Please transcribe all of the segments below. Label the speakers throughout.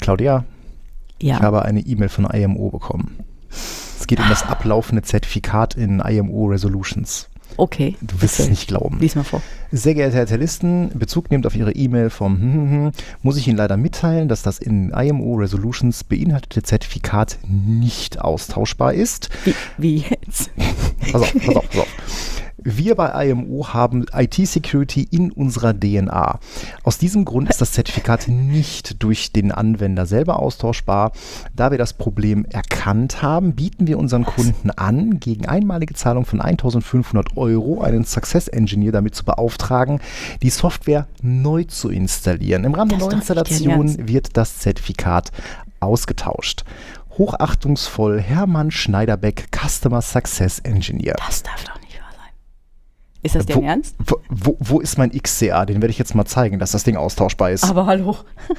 Speaker 1: Claudia,
Speaker 2: Ja.
Speaker 1: ich habe eine E-Mail von IMO bekommen. Es geht um das ablaufende Zertifikat in IMO Resolutions.
Speaker 2: Okay.
Speaker 1: Du wirst es nicht glauben.
Speaker 2: Lies mal vor.
Speaker 1: Sehr geehrte Herr Tellisten, Bezug nehmend auf Ihre E-Mail vom muss ich Ihnen leider mitteilen, dass das in IMO Resolutions beinhaltete Zertifikat nicht austauschbar ist.
Speaker 2: Wie jetzt?
Speaker 1: Pass auf. Wir bei IMO haben IT-Security in unserer DNA. Aus diesem Grund ist das Zertifikat nicht durch den Anwender selber austauschbar. Da wir das Problem erkannt haben, bieten wir unseren Kunden an, gegen einmalige Zahlung von 1.500 € einen Success Engineer damit zu beauftragen, die Software neu zu installieren. Im Rahmen der Neuinstallation wird das Zertifikat ausgetauscht. Hochachtungsvoll Hermann Schneiderbeck, Customer Success Engineer.
Speaker 2: Das darf doch nicht wahr sein. Ist das dein Ernst?
Speaker 1: Wo ist mein XCA? Den werde ich jetzt mal zeigen, dass das Ding austauschbar ist.
Speaker 2: Aber hallo.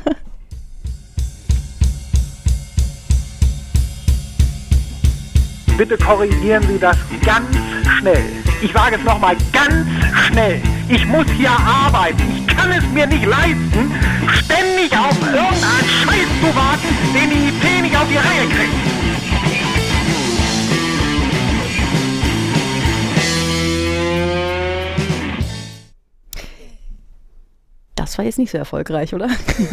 Speaker 3: Bitte korrigieren Sie das ganz schnell. Ich sage es nochmal, ganz schnell. Ich muss hier arbeiten. Ich kann es mir nicht leisten, ständig auf irgendeinen Scheiß zu warten, den die IT nicht auf die Reihe kriegt.
Speaker 2: Das war jetzt nicht so erfolgreich, oder?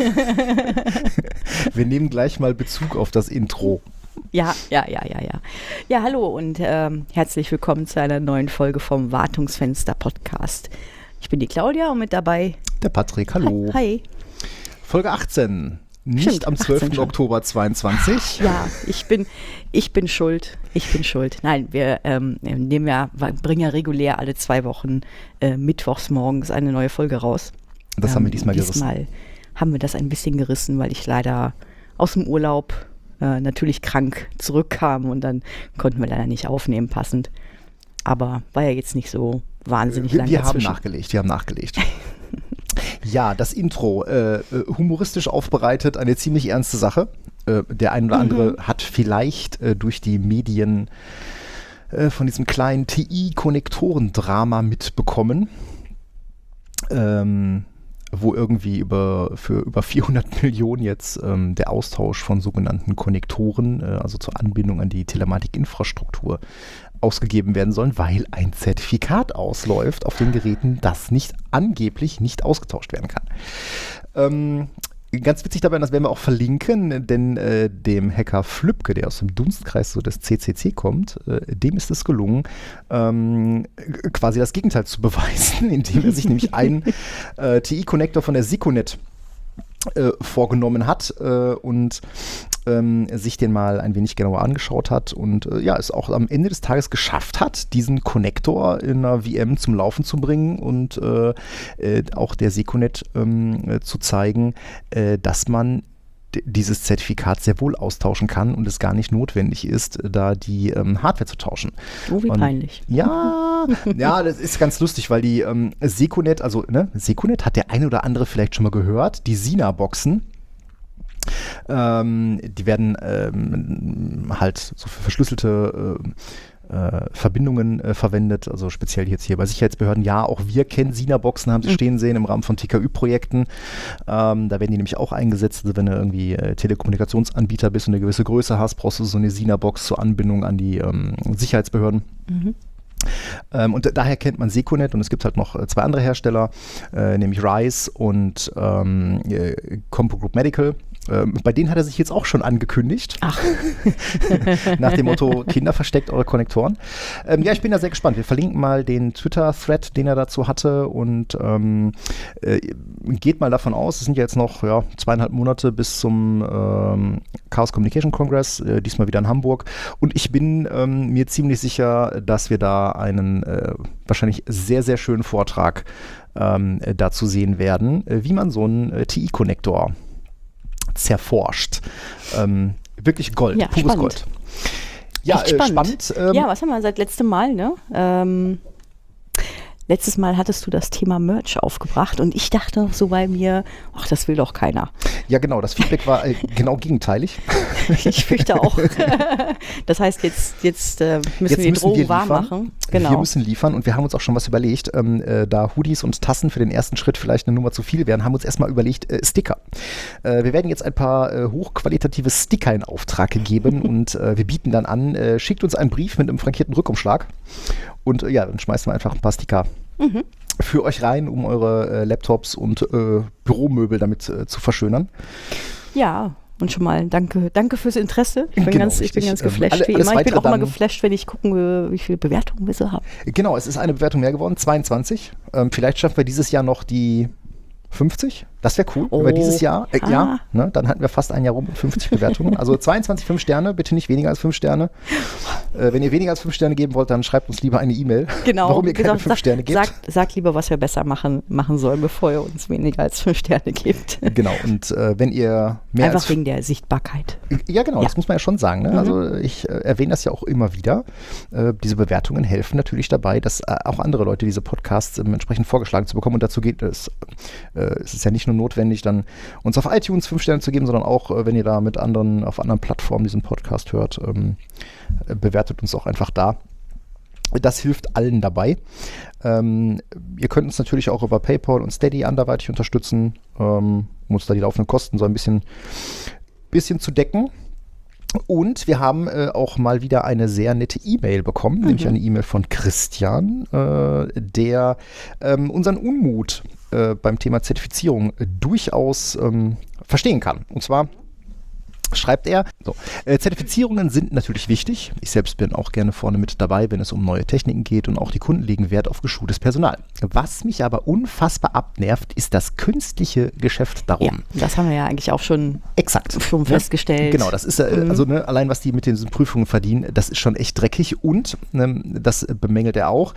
Speaker 1: Wir nehmen gleich mal Bezug auf das Intro.
Speaker 2: Ja. Ja, hallo und herzlich willkommen zu einer neuen Folge vom Wartungsfenster Podcast. Ich bin die Claudia und mit dabei
Speaker 1: der Patrick, hallo.
Speaker 2: Hi.
Speaker 1: Folge 18, nicht
Speaker 2: Stimmt,
Speaker 1: am 12.
Speaker 2: 18 schon.
Speaker 1: Oktober 22.
Speaker 2: Ja, ich bin schuld. Nein, wir bringen ja regulär alle 2 Wochen mittwochs morgens eine neue Folge raus.
Speaker 1: Das haben wir diesmal gerissen.
Speaker 2: Diesmal haben wir das ein bisschen gerissen, weil ich leider aus dem Urlaub natürlich krank zurückkam und dann konnten wir leider nicht aufnehmen passend. Aber war ja jetzt nicht so wahnsinnig lang dazwischen.
Speaker 1: Wir haben nachgelegt. Ja, das Intro, humoristisch aufbereitet, eine ziemlich ernste Sache. Der ein oder andere hat vielleicht durch die Medien von diesem kleinen TI-Konnektoren-Drama mitbekommen. Wo irgendwie für über 400 Millionen jetzt der Austausch von sogenannten Konnektoren, also zur Anbindung an die Telematikinfrastruktur, ausgegeben werden sollen, weil ein Zertifikat ausläuft auf den Geräten, das angeblich nicht ausgetauscht werden kann. Ganz witzig dabei, das werden wir auch verlinken, denn dem Hacker Flübke, der aus dem Dunstkreis so des CCC kommt, dem ist es gelungen, quasi das Gegenteil zu beweisen, indem er sich nämlich einen TI-Connector von der Seconet vorgenommen hat und sich den mal ein wenig genauer angeschaut hat und es auch am Ende des Tages geschafft hat, diesen Connector in einer VM zum Laufen zu bringen und auch der Seconet zu zeigen, dass man dieses Zertifikat sehr wohl austauschen kann und es gar nicht notwendig ist, da die Hardware zu tauschen.
Speaker 2: Oh, wie peinlich.
Speaker 1: Ja, das ist ganz lustig, weil die Seconet, Seconet hat der eine oder andere vielleicht schon mal gehört, die Sina-Boxen, die werden halt so für verschlüsselte Verbindungen verwendet, also speziell jetzt hier bei Sicherheitsbehörden. Ja, auch wir kennen Sina-Boxen, haben sie stehen sehen im Rahmen von TKÜ-Projekten. Da werden die nämlich auch eingesetzt. Also wenn du irgendwie Telekommunikationsanbieter bist und eine gewisse Größe hast, brauchst du so eine Sina-Box zur Anbindung an die Sicherheitsbehörden. Und daher kennt man Seconet und es gibt halt noch 2 andere Hersteller, nämlich RISE und Compo Group Medical. Bei denen hat er sich jetzt auch schon angekündigt.
Speaker 2: Ach.
Speaker 1: Nach dem Motto, Kinder, versteckt eure Konnektoren. Ich bin da sehr gespannt. Wir verlinken mal den Twitter-Thread, den er dazu hatte und geht mal davon aus, es sind ja jetzt noch 2,5 Monate bis zum Chaos Communication Congress, diesmal wieder in Hamburg. Und ich bin mir ziemlich sicher, dass wir da einen wahrscheinlich sehr, sehr schönen Vortrag dazu sehen werden, wie man so einen TI-Konnektor zerforscht. Wirklich Gold,
Speaker 2: ja,
Speaker 1: pures
Speaker 2: spannend.
Speaker 1: Gold. Ja,
Speaker 2: echt spannend.
Speaker 1: spannend.
Speaker 2: Ja, was haben wir seit letztem Mal, ne? letztes Mal hattest du das Thema Merch aufgebracht und ich dachte noch so bei mir, ach, das will doch keiner.
Speaker 1: Ja, genau, das Feedback war genau gegenteilig.
Speaker 2: Ich fürchte auch. Das heißt, jetzt müssen wir die Drogen warm machen. Genau.
Speaker 1: Wir müssen liefern und wir haben uns auch schon was überlegt. Da Hoodies und Tassen für den ersten Schritt vielleicht eine Nummer zu viel wären, haben wir uns erstmal überlegt, Sticker. Wir werden jetzt ein paar hochqualitative Sticker in Auftrag geben und wir bieten dann an, schickt uns einen Brief mit einem frankierten Rückumschlag und ja, dann schmeißen wir einfach ein paar Sticker für euch rein, um eure Laptops und Büromöbel damit zu verschönern.
Speaker 2: Ja, und schon mal danke fürs Interesse. Ich bin ganz geflasht wie immer. Ich bin auch immer geflasht, wenn ich gucke, wie viele Bewertungen wir so haben.
Speaker 1: Genau, es ist eine Bewertung mehr geworden, 22. Vielleicht schaffen wir dieses Jahr noch die 50. Das wäre cool. Über dieses Jahr, ne, dann hatten wir fast ein Jahr rum mit 50 Bewertungen. Also 22 5 Sterne, bitte nicht weniger als 5 Sterne. Wenn ihr weniger als 5 Sterne geben wollt, dann schreibt uns lieber eine E-Mail,
Speaker 2: genau,
Speaker 1: warum ihr keine 5 Sterne gebt.
Speaker 2: Sagt lieber, was wir besser machen sollen, bevor ihr uns weniger als 5 Sterne gebt.
Speaker 1: Genau, und wenn ihr mehr
Speaker 2: einfach
Speaker 1: als
Speaker 2: wegen der Sichtbarkeit.
Speaker 1: Ja, genau, das muss man ja schon sagen. Ne? Also ich erwähne das ja auch immer wieder. Diese Bewertungen helfen natürlich dabei, dass auch andere Leute diese Podcasts entsprechend vorgeschlagen zu bekommen. Und dazu geht es. Es ist ja nicht nur notwendig, dann uns auf iTunes 5 Sterne zu geben, sondern auch, wenn ihr da mit anderen, auf anderen Plattformen diesen Podcast hört, bewertet uns auch einfach da. Das hilft allen dabei. Ihr könnt uns natürlich auch über PayPal und Steady anderweitig unterstützen, um uns da die laufenden Kosten so ein bisschen zu decken. Und wir haben auch mal wieder eine sehr nette E-Mail bekommen, nämlich eine E-Mail von Christian, der unseren Unmut beim Thema Zertifizierung durchaus verstehen kann. Und zwar schreibt er, Zertifizierungen sind natürlich wichtig. Ich selbst bin auch gerne vorne mit dabei, wenn es um neue Techniken geht und auch die Kunden legen Wert auf geschultes Personal. Was mich aber unfassbar abnervt, ist das künstliche Geschäft darum.
Speaker 2: Ja, das haben wir ja eigentlich auch schon festgestellt.
Speaker 1: Genau, das ist also allein was die mit diesen Prüfungen verdienen, das ist schon echt dreckig und das bemängelt er auch.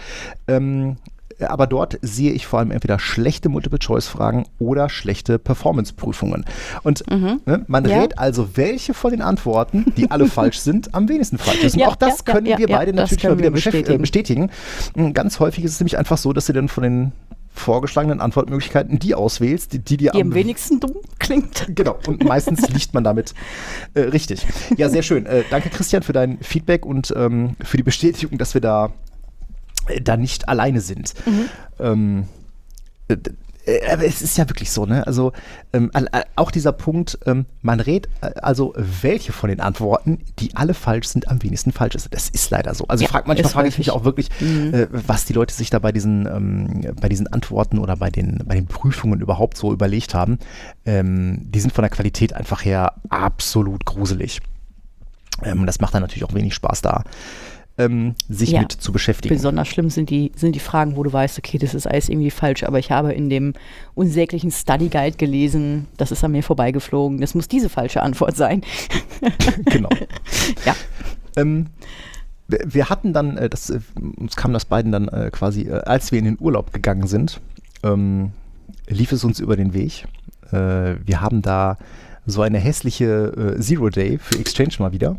Speaker 1: Aber dort sehe ich vor allem entweder schlechte Multiple-Choice-Fragen oder schlechte Performance-Prüfungen. Und man rät also, welche von den Antworten, die alle falsch sind, am wenigsten falsch ist. Und auch das können wir beide natürlich mal wieder bestätigen. Ganz häufig ist es nämlich einfach so, dass du dann von den vorgeschlagenen Antwortmöglichkeiten die auswählst, die dir
Speaker 2: am wenigsten dumm klingt.
Speaker 1: Genau, und meistens liegt man damit richtig. Ja, sehr schön. Danke, Christian, für dein Feedback und für die Bestätigung, dass wir da nicht alleine sind. Aber es ist ja wirklich so, ne? Also auch dieser Punkt, man rät also, welche von den Antworten, die alle falsch sind, am wenigsten falsch ist. Das ist leider so. Also manchmal frage ich mich auch wirklich, was die Leute sich da bei diesen Antworten oder bei den Prüfungen überhaupt so überlegt haben. Die sind von der Qualität einfach her absolut gruselig. Das macht dann natürlich auch wenig Spaß da. Sich mit zu beschäftigen.
Speaker 2: Besonders schlimm sind die Fragen, wo du weißt, okay, das ist alles irgendwie falsch, aber ich habe in dem unsäglichen Study Guide gelesen, das ist an mir vorbeigeflogen, das muss diese falsche Antwort sein.
Speaker 1: Genau.
Speaker 2: Ja.
Speaker 1: Wir hatten dann, uns kam das beiden dann quasi, als wir in den Urlaub gegangen sind, lief es uns über den Weg. Wir haben da so eine hässliche Zero Day für Exchange mal wieder.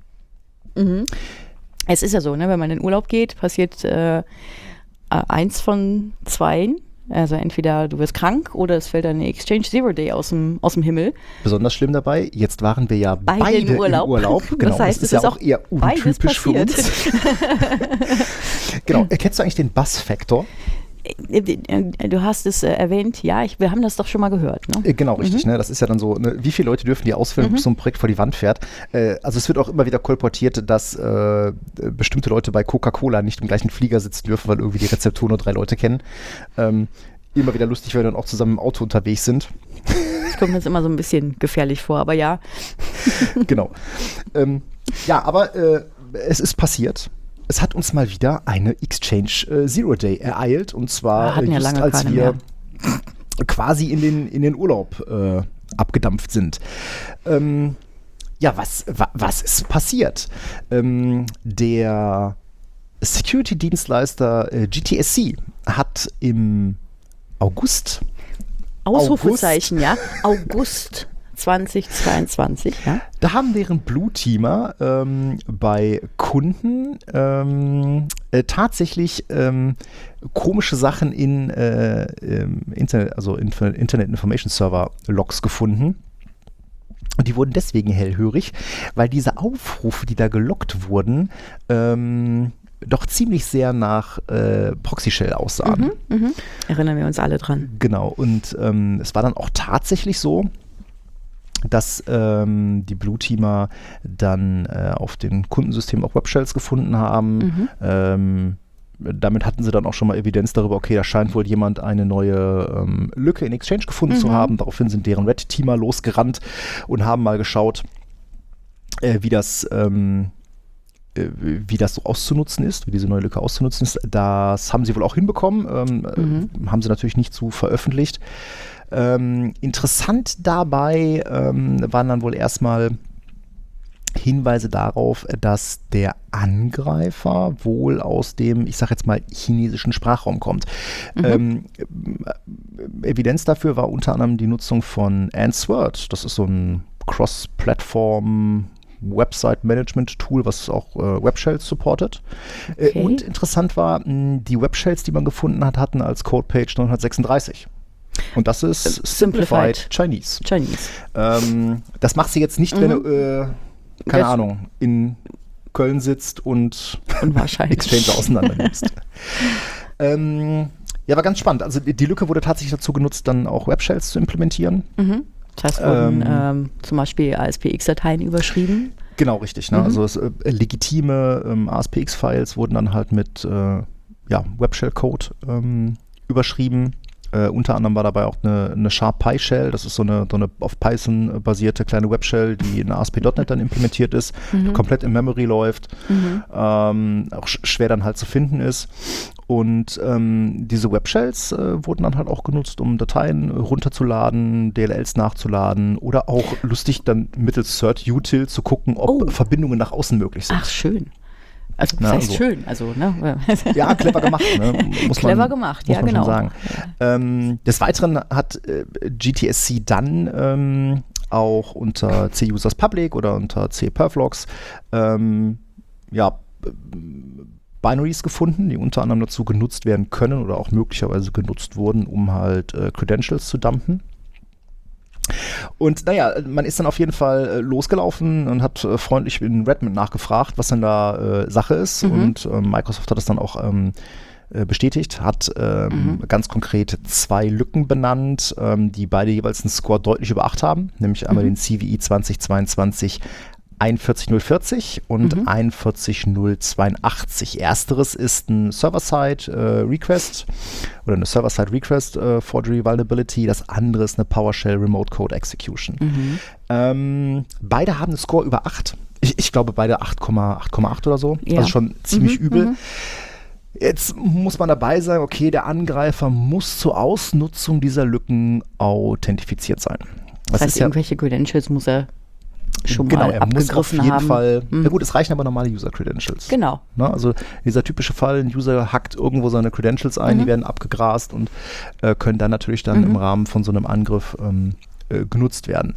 Speaker 2: Es ist ja so, ne, wenn man in den Urlaub geht, passiert eins von zwei. Also entweder du wirst krank oder es fällt eine Exchange Zero Day aus dem Himmel.
Speaker 1: Besonders schlimm dabei, jetzt waren wir ja beide im Urlaub. Genau,
Speaker 2: das heißt,
Speaker 1: das ist ja auch eher untypisch für uns. Genau, kennst du eigentlich den Buzz-Faktor?
Speaker 2: Du hast es erwähnt, ja, wir haben das doch schon mal gehört. Ne?
Speaker 1: Genau, richtig. Ne? Das ist ja dann so, ne? Wie viele Leute dürfen die ausfüllen, bis so ein Projekt vor die Wand fährt? Also es wird auch immer wieder kolportiert, dass bestimmte Leute bei Coca-Cola nicht im gleichen Flieger sitzen dürfen, weil irgendwie die Rezeptoren nur 3 Leute kennen. Immer wieder lustig, weil wir dann auch zusammen im Auto unterwegs sind.
Speaker 2: Das kommt mir jetzt immer so ein bisschen gefährlich vor, aber ja.
Speaker 1: Genau. Ja, aber es ist passiert. Es hat uns mal wieder eine Exchange Zero Day ereilt und zwar
Speaker 2: just ja
Speaker 1: als wir quasi in den Urlaub abgedampft sind. Ja, was ist passiert? Der Security-Dienstleister GTSC hat im August
Speaker 2: Ausrufezeichen, ja, August 2022, ja.
Speaker 1: Da haben deren Blue-Teamer bei Kunden tatsächlich komische Sachen in Internet Information Server Logs gefunden. Und die wurden deswegen hellhörig, weil diese Aufrufe, die da gelockt wurden, doch ziemlich sehr nach Proxy-Shell aussahen.
Speaker 2: Erinnern wir uns alle dran.
Speaker 1: Genau, und es war dann auch tatsächlich so, dass die Blue-Teamer dann auf den Kundensystemen auch Web-Shells gefunden haben. Damit hatten sie dann auch schon mal Evidenz darüber, okay, da scheint wohl jemand eine neue Lücke in Exchange gefunden zu haben. Daraufhin sind deren Red-Teamer losgerannt und haben mal geschaut, wie das so auszunutzen ist, wie diese neue Lücke auszunutzen ist. Das haben sie wohl auch hinbekommen, haben sie natürlich nicht so veröffentlicht. Interessant dabei waren dann wohl erstmal Hinweise darauf, dass der Angreifer wohl aus dem, ich sag jetzt mal, chinesischen Sprachraum kommt. Evidenz dafür war unter anderem die Nutzung von Answord. Das ist so ein Cross-Plattform Website-Management-Tool, was auch Web-Shells supportet.
Speaker 2: Okay.
Speaker 1: Und interessant war, die Web-Shells, die man gefunden hat, hatten als Codepage 936. Und das ist Simplified Chinese. Das macht sie jetzt nicht, wenn du keine Ahnung, in Köln sitzt und Exchange auseinander nimmst. Ja, war ganz spannend. Also die Lücke wurde tatsächlich dazu genutzt, dann auch Web-Shells zu implementieren.
Speaker 2: Das heißt, wurden zum Beispiel ASPX-Dateien überschrieben.
Speaker 1: Genau, richtig. Ne? Also legitime ASPX-Files wurden dann halt mit Web-Shell-Code überschrieben. Unter anderem war dabei auch eine Sharp-Py-Shell, das ist so eine auf Python basierte kleine Web-Shell, die in ASP.NET dann implementiert ist, komplett in Memory läuft, auch schwer dann halt zu finden ist. Und diese Web-Shells wurden dann halt auch genutzt, um Dateien runterzuladen, DLLs nachzuladen oder auch lustig dann mittels Cert-Util zu gucken, ob Verbindungen nach außen möglich sind.
Speaker 2: Ach, schön. Also das heißt schön, also ne?
Speaker 1: Ja, clever gemacht, ne? Muss
Speaker 2: clever
Speaker 1: man,
Speaker 2: gemacht,
Speaker 1: muss
Speaker 2: ja
Speaker 1: man
Speaker 2: genau.
Speaker 1: Schon sagen. Des Weiteren hat GTSC dann auch unter C-Users Public oder unter C-Perflogs Binaries gefunden, die unter anderem dazu genutzt werden können oder auch möglicherweise genutzt wurden, um halt Credentials zu dumpen. Und naja, man ist dann auf jeden Fall losgelaufen und hat freundlich in Redmond nachgefragt, was denn da Sache ist. Und Microsoft hat es dann auch bestätigt, hat ganz konkret 2 Lücken benannt, die beide jeweils einen Score deutlich über 8 haben, nämlich einmal den CVE 2022 41040 und 41082. Ersteres ist ein Server-Side-Request oder eine Server-Side-Request Forgery Vulnerability. Das andere ist eine PowerShell Remote Code Execution. Beide haben einen Score über 8. Ich glaube beide 8,8 oder so.
Speaker 2: Ja.
Speaker 1: Also schon ziemlich übel. Jetzt muss man dabei sagen, okay, der Angreifer muss zur Ausnutzung dieser Lücken authentifiziert sein.
Speaker 2: Das heißt, irgendwelche Credentials muss er schon
Speaker 1: genau,
Speaker 2: mal
Speaker 1: er muss auf jeden
Speaker 2: haben.
Speaker 1: Fall, ja gut, es reichen aber normale User-Credentials.
Speaker 2: Genau.
Speaker 1: Ne, also dieser typische Fall, ein User hackt irgendwo seine Credentials ein, die werden abgegrast und können dann natürlich dann im Rahmen von so einem Angriff genutzt werden.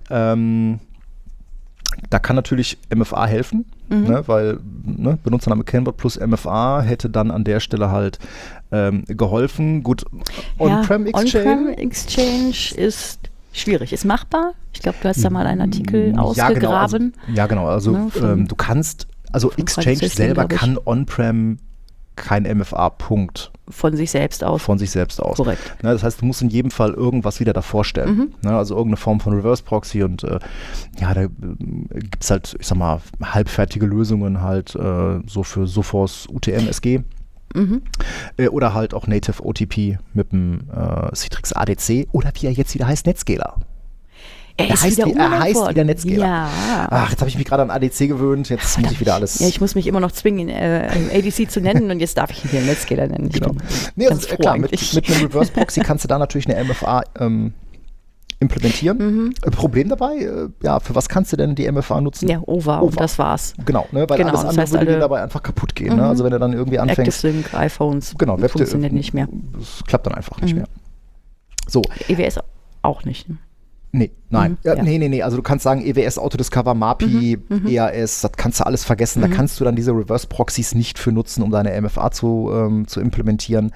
Speaker 1: Da kann natürlich MFA helfen, ne, weil Benutzername Kennwort plus MFA hätte dann an der Stelle halt geholfen. Gut, On-Prem-Exchange.
Speaker 2: On-Prem-Exchange ist schwierig. Ist machbar. Ich glaube, du hast da mal einen Artikel ausgegraben.
Speaker 1: Genau. Also du kannst, also Exchange selber kann On-Prem kein MFA-Punkt.
Speaker 2: Von sich selbst aus.
Speaker 1: Korrekt. Ne, das heißt, du musst in jedem Fall irgendwas wieder davor stellen. Ne, also irgendeine Form von Reverse-Proxy und da gibt es halt, ich sag mal, halbfertige Lösungen halt so für Sophos UTM SG. Oder halt auch Native OTP mit dem Citrix ADC oder wie er jetzt wieder heißt, Netscaler.
Speaker 2: Er heißt wieder
Speaker 1: Netscaler.
Speaker 2: Ja.
Speaker 1: Ach, jetzt habe ich mich gerade an ADC gewöhnt, jetzt muss ich wieder alles...
Speaker 2: Ja, ich muss mich immer noch zwingen, ADC zu nennen und jetzt darf ich ihn wieder Netscaler nennen.
Speaker 1: Genau. Nee, also, klar, mit einem Reverse-Proxy kannst du da natürlich eine MFA implementieren. Problem dabei, für was kannst du denn die MFA nutzen?
Speaker 2: Ja, OVA. Und das war's.
Speaker 1: Genau, ne, weil alles andere würde dir dabei einfach kapput gehen. Ne? Also wenn du dann irgendwie anfängst...
Speaker 2: ActiveSync, iPhones, funktioniert nicht mehr.
Speaker 1: Das klappt dann einfach nicht mehr. So.
Speaker 2: EWS auch nicht. Ne?
Speaker 1: Nein. Nee. Also du kannst sagen, EWS, Autodiscover, MAPI, EAS, das kannst du alles vergessen. Da kannst du dann diese Reverse-Proxies nicht für nutzen, um deine MFA zu implementieren.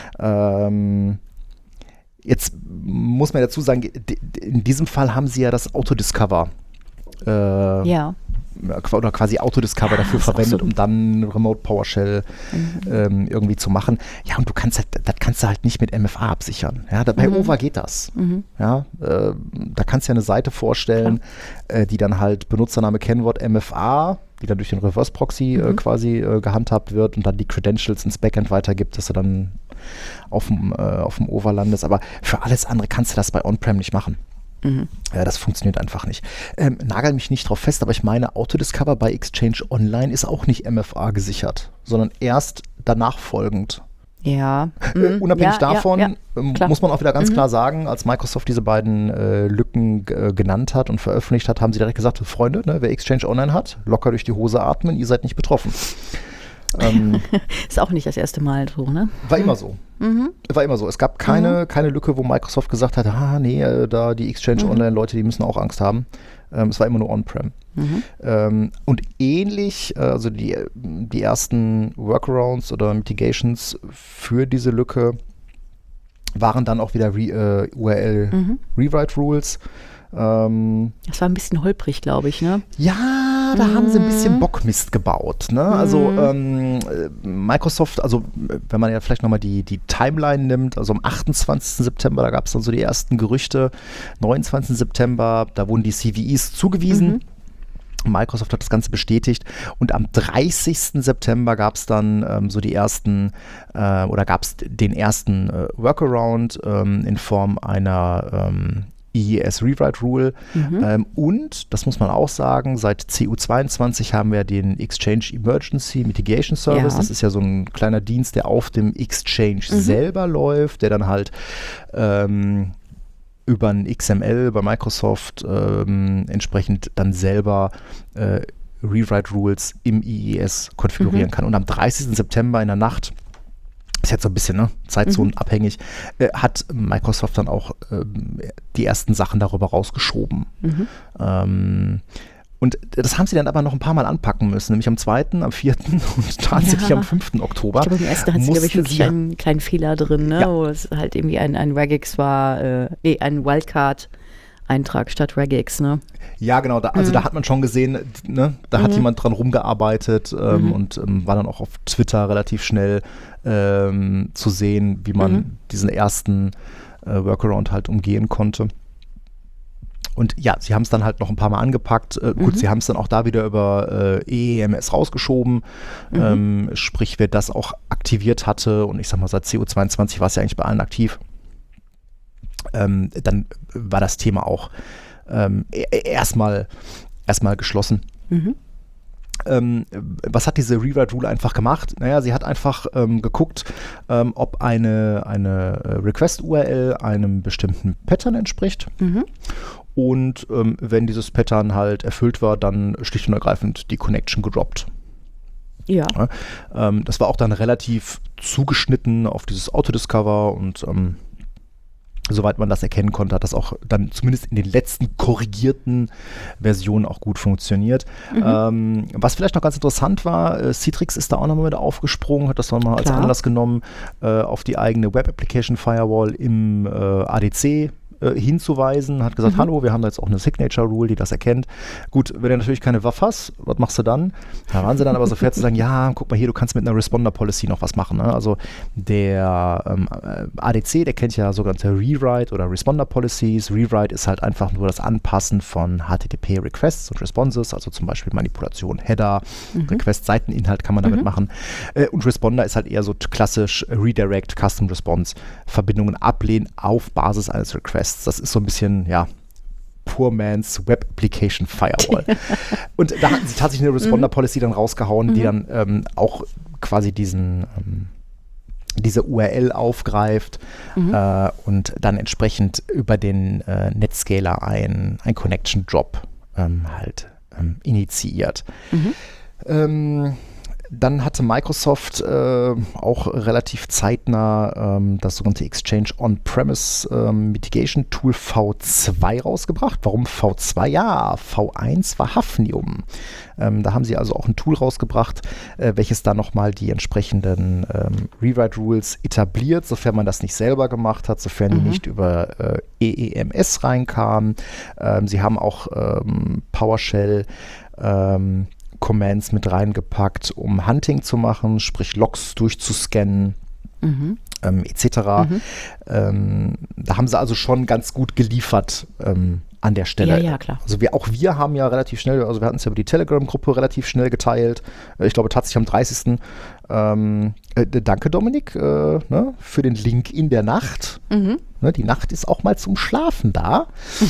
Speaker 1: Jetzt muss man dazu sagen, in diesem Fall haben sie ja das Autodiscover oder quasi Autodiscover dafür verwendet, um dann Remote PowerShell irgendwie zu machen. Ja, und das kannst du halt nicht mit MFA absichern. Ja, bei OVA geht das. Ja, da kannst du ja eine Seite vorstellen, die dann halt Benutzername, Kennwort, MFA, die dann durch den Reverse-Proxy quasi gehandhabt wird und dann die Credentials ins Backend weitergibt, dass du dann auf dem OVA landest. Aber für alles andere kannst du das bei On-Prem nicht machen. Ja, das funktioniert einfach nicht. Nagel mich nicht drauf fest, aber ich meine, Autodiscover bei Exchange Online ist auch nicht MFA gesichert, sondern erst danach folgend.
Speaker 2: Ja.
Speaker 1: Unabhängig davon muss man auch wieder ganz klar sagen, als Microsoft diese beiden Lücken genannt hat und veröffentlicht hat, haben sie direkt gesagt, Freunde, wer Exchange Online hat, locker durch die Hose atmen, ihr seid nicht betroffen.
Speaker 2: Ist auch nicht das erste Mal so, ne?
Speaker 1: War immer so. War immer so. Es gab keine Lücke, wo Microsoft gesagt hat, da die Exchange Online-Leute, die müssen auch Angst haben. Es war immer nur On-Prem. Und ähnlich, also die ersten Workarounds oder Mitigations für diese Lücke waren dann auch wieder URL-Rewrite-Rules.
Speaker 2: Das war ein bisschen holprig, glaube ich, ne?
Speaker 1: Ja, da haben sie ein bisschen Bockmist gebaut, ne? Also Microsoft, also wenn man ja vielleicht nochmal die Timeline nimmt, also am 28. September, da gab es dann so die ersten Gerüchte, 29. September, da wurden die CVEs zugewiesen. Microsoft hat das Ganze bestätigt und am 30. September gab es dann so die ersten gab es den ersten Workaround in Form einer EES Rewrite Rule und, das muss man auch sagen, seit CU22 haben wir den Exchange Emergency Mitigation Service. Das ist ja so ein kleiner Dienst, der auf dem Exchange selber läuft, der dann halt über ein XML bei Microsoft entsprechend dann selber Rewrite Rules im IES konfigurieren kann. Und am 30. September in der Nacht, ist jetzt so ein bisschen zeitzonenabhängig, hat Microsoft dann auch die ersten Sachen darüber rausgeschoben. Und das haben sie dann aber noch ein paar Mal anpacken müssen, nämlich am 2., am 4. und tatsächlich am 5. Oktober.
Speaker 2: Ich glaube, im ersten hat sie, glaube ich, wirklich einen kleinen Fehler drin, ne? Wo es halt irgendwie ein Regex war, ein Wildcard-Eintrag statt Regex, ne? Ja,
Speaker 1: genau, da hat man schon gesehen, ne? Da hat jemand dran rumgearbeitet und war dann auch auf Twitter relativ schnell zu sehen, wie man diesen ersten Workaround halt umgehen konnte. Und ja, sie haben es dann halt noch ein paar Mal angepackt. Gut, sie haben es dann auch da wieder über EEMS rausgeschoben. Sprich, wer das auch aktiviert hatte, und ich sag mal, seit CU22 war es ja eigentlich bei allen aktiv, dann war das Thema auch erstmal geschlossen. Was hat diese Rewrite Rule einfach gemacht? Naja, sie hat einfach geguckt, ob eine Request-URL einem bestimmten Pattern entspricht. Und wenn dieses Pattern halt erfüllt war, dann schlicht und ergreifend die Connection gedroppt.
Speaker 2: Ja.
Speaker 1: Das war auch dann relativ zugeschnitten auf dieses Autodiscover und soweit man das erkennen konnte, hat das auch dann zumindest in den letzten korrigierten Versionen auch gut funktioniert. Was vielleicht noch ganz interessant war, Citrix ist da auch nochmal mit aufgesprungen, hat das nochmal als Anlass genommen, auf die eigene Web Application Firewall im ADC hinzuweisen, hat gesagt, hallo, wir haben da jetzt auch eine Signature Rule, die das erkennt. Gut, wenn du natürlich keine WAF hast, was machst du dann? Da waren sie dann aber so fair zu sagen, ja, guck mal hier, du kannst mit einer Responder Policy noch was machen. Ne? Also der ADC, der kennt ja sogenannte Rewrite oder Responder Policies. Rewrite ist halt einfach nur das Anpassen von HTTP Requests und Responses, also zum Beispiel Manipulation, Header, Request, Seiteninhalt kann man damit machen. Und Responder ist halt eher so klassisch Redirect, Custom Response, Verbindungen ablehnen auf Basis eines Requests. Das ist so ein bisschen, ja, Poor Man's Web Application Firewall. Und da hatten sie tatsächlich eine Responder Policy dann rausgehauen, die dann auch quasi diese URL aufgreift und dann entsprechend über den Netscaler ein Connection Drop halt initiiert. Dann hatte Microsoft auch relativ zeitnah das sogenannte Exchange On-Premise Mitigation Tool V2 rausgebracht. Warum V2? Ja, V1 war Hafnium. Da haben sie also auch ein Tool rausgebracht, welches dann nochmal die entsprechenden Rewrite-Rules etabliert, sofern man das nicht selber gemacht hat, sofern die nicht über EEMS reinkamen. Sie haben auch PowerShell Commands mit reingepackt, um Hunting zu machen, sprich Logs durchzuscannen, etc. Da haben sie also schon ganz gut geliefert an der Stelle.
Speaker 2: Ja, klar.
Speaker 1: Also wir haben ja relativ schnell, also wir hatten es ja über die Telegram-Gruppe relativ schnell geteilt. Ich glaube tatsächlich am 30. Danke Dominik für den Link in der Nacht. Die Nacht ist auch mal zum Schlafen da.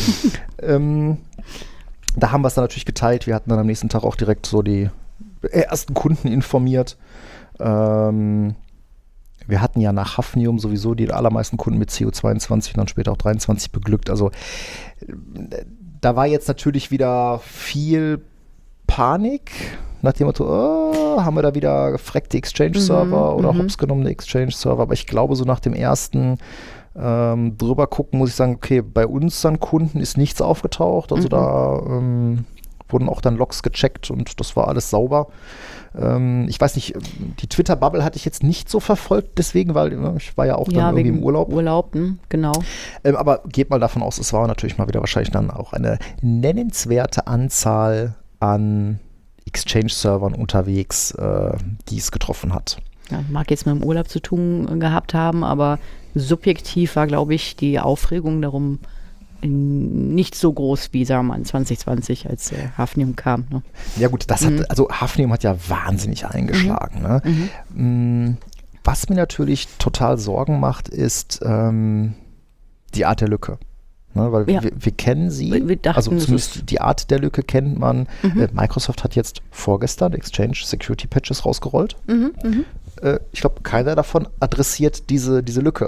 Speaker 1: Da haben wir es dann natürlich geteilt. Wir hatten dann am nächsten Tag auch direkt so die ersten Kunden informiert. Wir hatten ja nach Hafnium sowieso die allermeisten Kunden mit CO22 und dann später auch 23 beglückt. Also da war jetzt natürlich wieder viel Panik nach dem Motto, haben wir da wieder gefreckte Exchange-Server oder hops genommene Exchange-Server. Aber ich glaube, so nach dem ersten drüber gucken, muss ich sagen, okay, bei uns an Kunden ist nichts aufgetaucht. Also da wurden auch dann Logs gecheckt und das war alles sauber. Ich weiß nicht, die Twitter-Bubble hatte ich jetzt nicht so verfolgt, deswegen, weil ich war ja auch dann irgendwie im Urlaub.
Speaker 2: Genau.
Speaker 1: Aber geht mal davon aus, es war natürlich mal wieder wahrscheinlich dann auch eine nennenswerte Anzahl an Exchange-Servern unterwegs, die es getroffen hat.
Speaker 2: Ja, mag jetzt mit dem Urlaub zu tun gehabt haben, aber subjektiv war, glaube ich, die Aufregung darum nicht so groß wie, sagen wir mal, 2020, als Hafnium kam. Ne?
Speaker 1: Ja gut, also Hafnium hat ja wahnsinnig eingeschlagen. Ne? Was mir natürlich total Sorgen macht, ist die Art der Lücke. Ne, weil wir kennen sie, also zumindest die Art der Lücke kennt man. Microsoft hat jetzt vorgestern Exchange Security Patches rausgerollt. Ich glaube, keiner davon adressiert diese Lücke.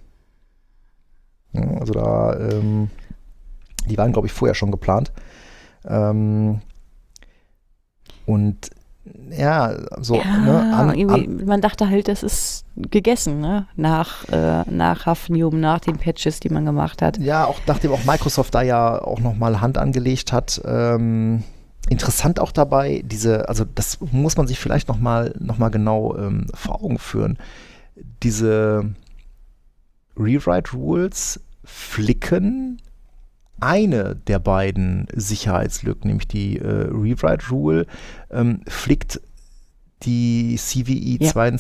Speaker 1: Ja, also da, die waren, glaube ich, vorher schon geplant. Und ja, so.
Speaker 2: Ja, man dachte halt, das ist gegessen, ne? Nach Hafnium, nach den Patches, die man gemacht hat.
Speaker 1: Ja, auch nachdem auch Microsoft da ja auch nochmal Hand angelegt hat. Interessant auch dabei, also das muss man sich vielleicht noch mal genau vor Augen führen. Diese Rewrite-Rules flicken eine der beiden Sicherheitslücken, nämlich die Rewrite-Rule flickt die CVE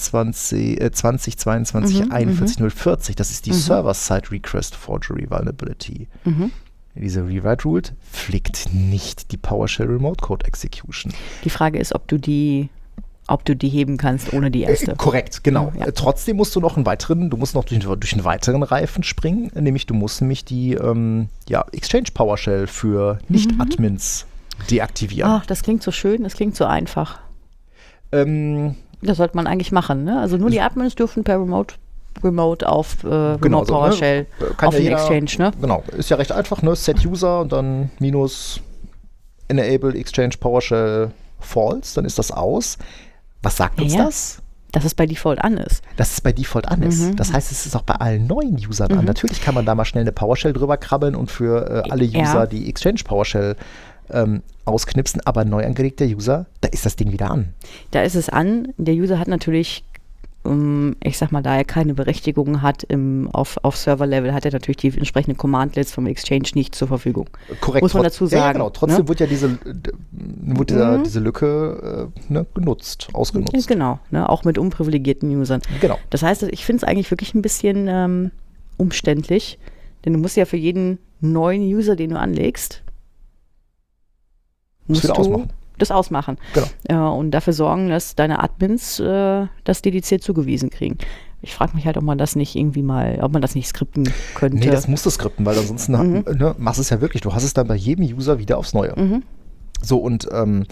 Speaker 1: 2022-41040. Das ist die Server-Side-Request Forgery Vulnerability. Diese Rewrite-Rule flickt nicht die PowerShell Remote Code Execution.
Speaker 2: Die Frage ist, ob du die heben kannst ohne die erste.
Speaker 1: Korrekt, genau.
Speaker 2: Ja.
Speaker 1: Trotzdem musst du noch durch einen weiteren Reifen springen, nämlich du musst die Exchange PowerShell für Nicht-Admins deaktivieren.
Speaker 2: Ach, das klingt so schön, das klingt so einfach. Das sollte man eigentlich machen, ne? Also nur die Admins dürfen per Remote auf Remote PowerShell auf den Exchange, ne?
Speaker 1: Genau, ist ja recht einfach, ne? Set User und dann minus enable Exchange PowerShell false, dann ist das aus. Was sagt uns das?
Speaker 2: Dass es bei Default an ist.
Speaker 1: Dass es bei Default an ist. Das heißt, es ist auch bei allen neuen Usern an. Natürlich kann man da mal schnell eine PowerShell drüber krabbeln und für alle User die Exchange PowerShell ausknipsen, aber neu angelegter User, da ist das Ding wieder an.
Speaker 2: Da ist es an. Der User hat natürlich, ich sag mal, da er keine Berechtigung hat auf Server-Level, hat er natürlich die entsprechenden Commandlets vom Exchange nicht zur Verfügung.
Speaker 1: Korrekt.
Speaker 2: Muss man dazu sagen. Ja,
Speaker 1: genau. Trotzdem wird ja diese Lücke ausgenutzt.
Speaker 2: Genau, ne? Auch mit unprivilegierten Usern.
Speaker 1: Genau.
Speaker 2: Das heißt, ich finde es eigentlich wirklich ein bisschen umständlich, denn du musst ja für jeden neuen User, den du anlegst, musst du das ausmachen. Genau. Und dafür sorgen, dass deine Admins das dediziert zugewiesen kriegen. Ich frage mich halt, ob man das nicht skripten könnte.
Speaker 1: Nee, das musst du skripten, weil ansonsten machst du es ja wirklich. Du hast es dann bei jedem User wieder aufs Neue. So, und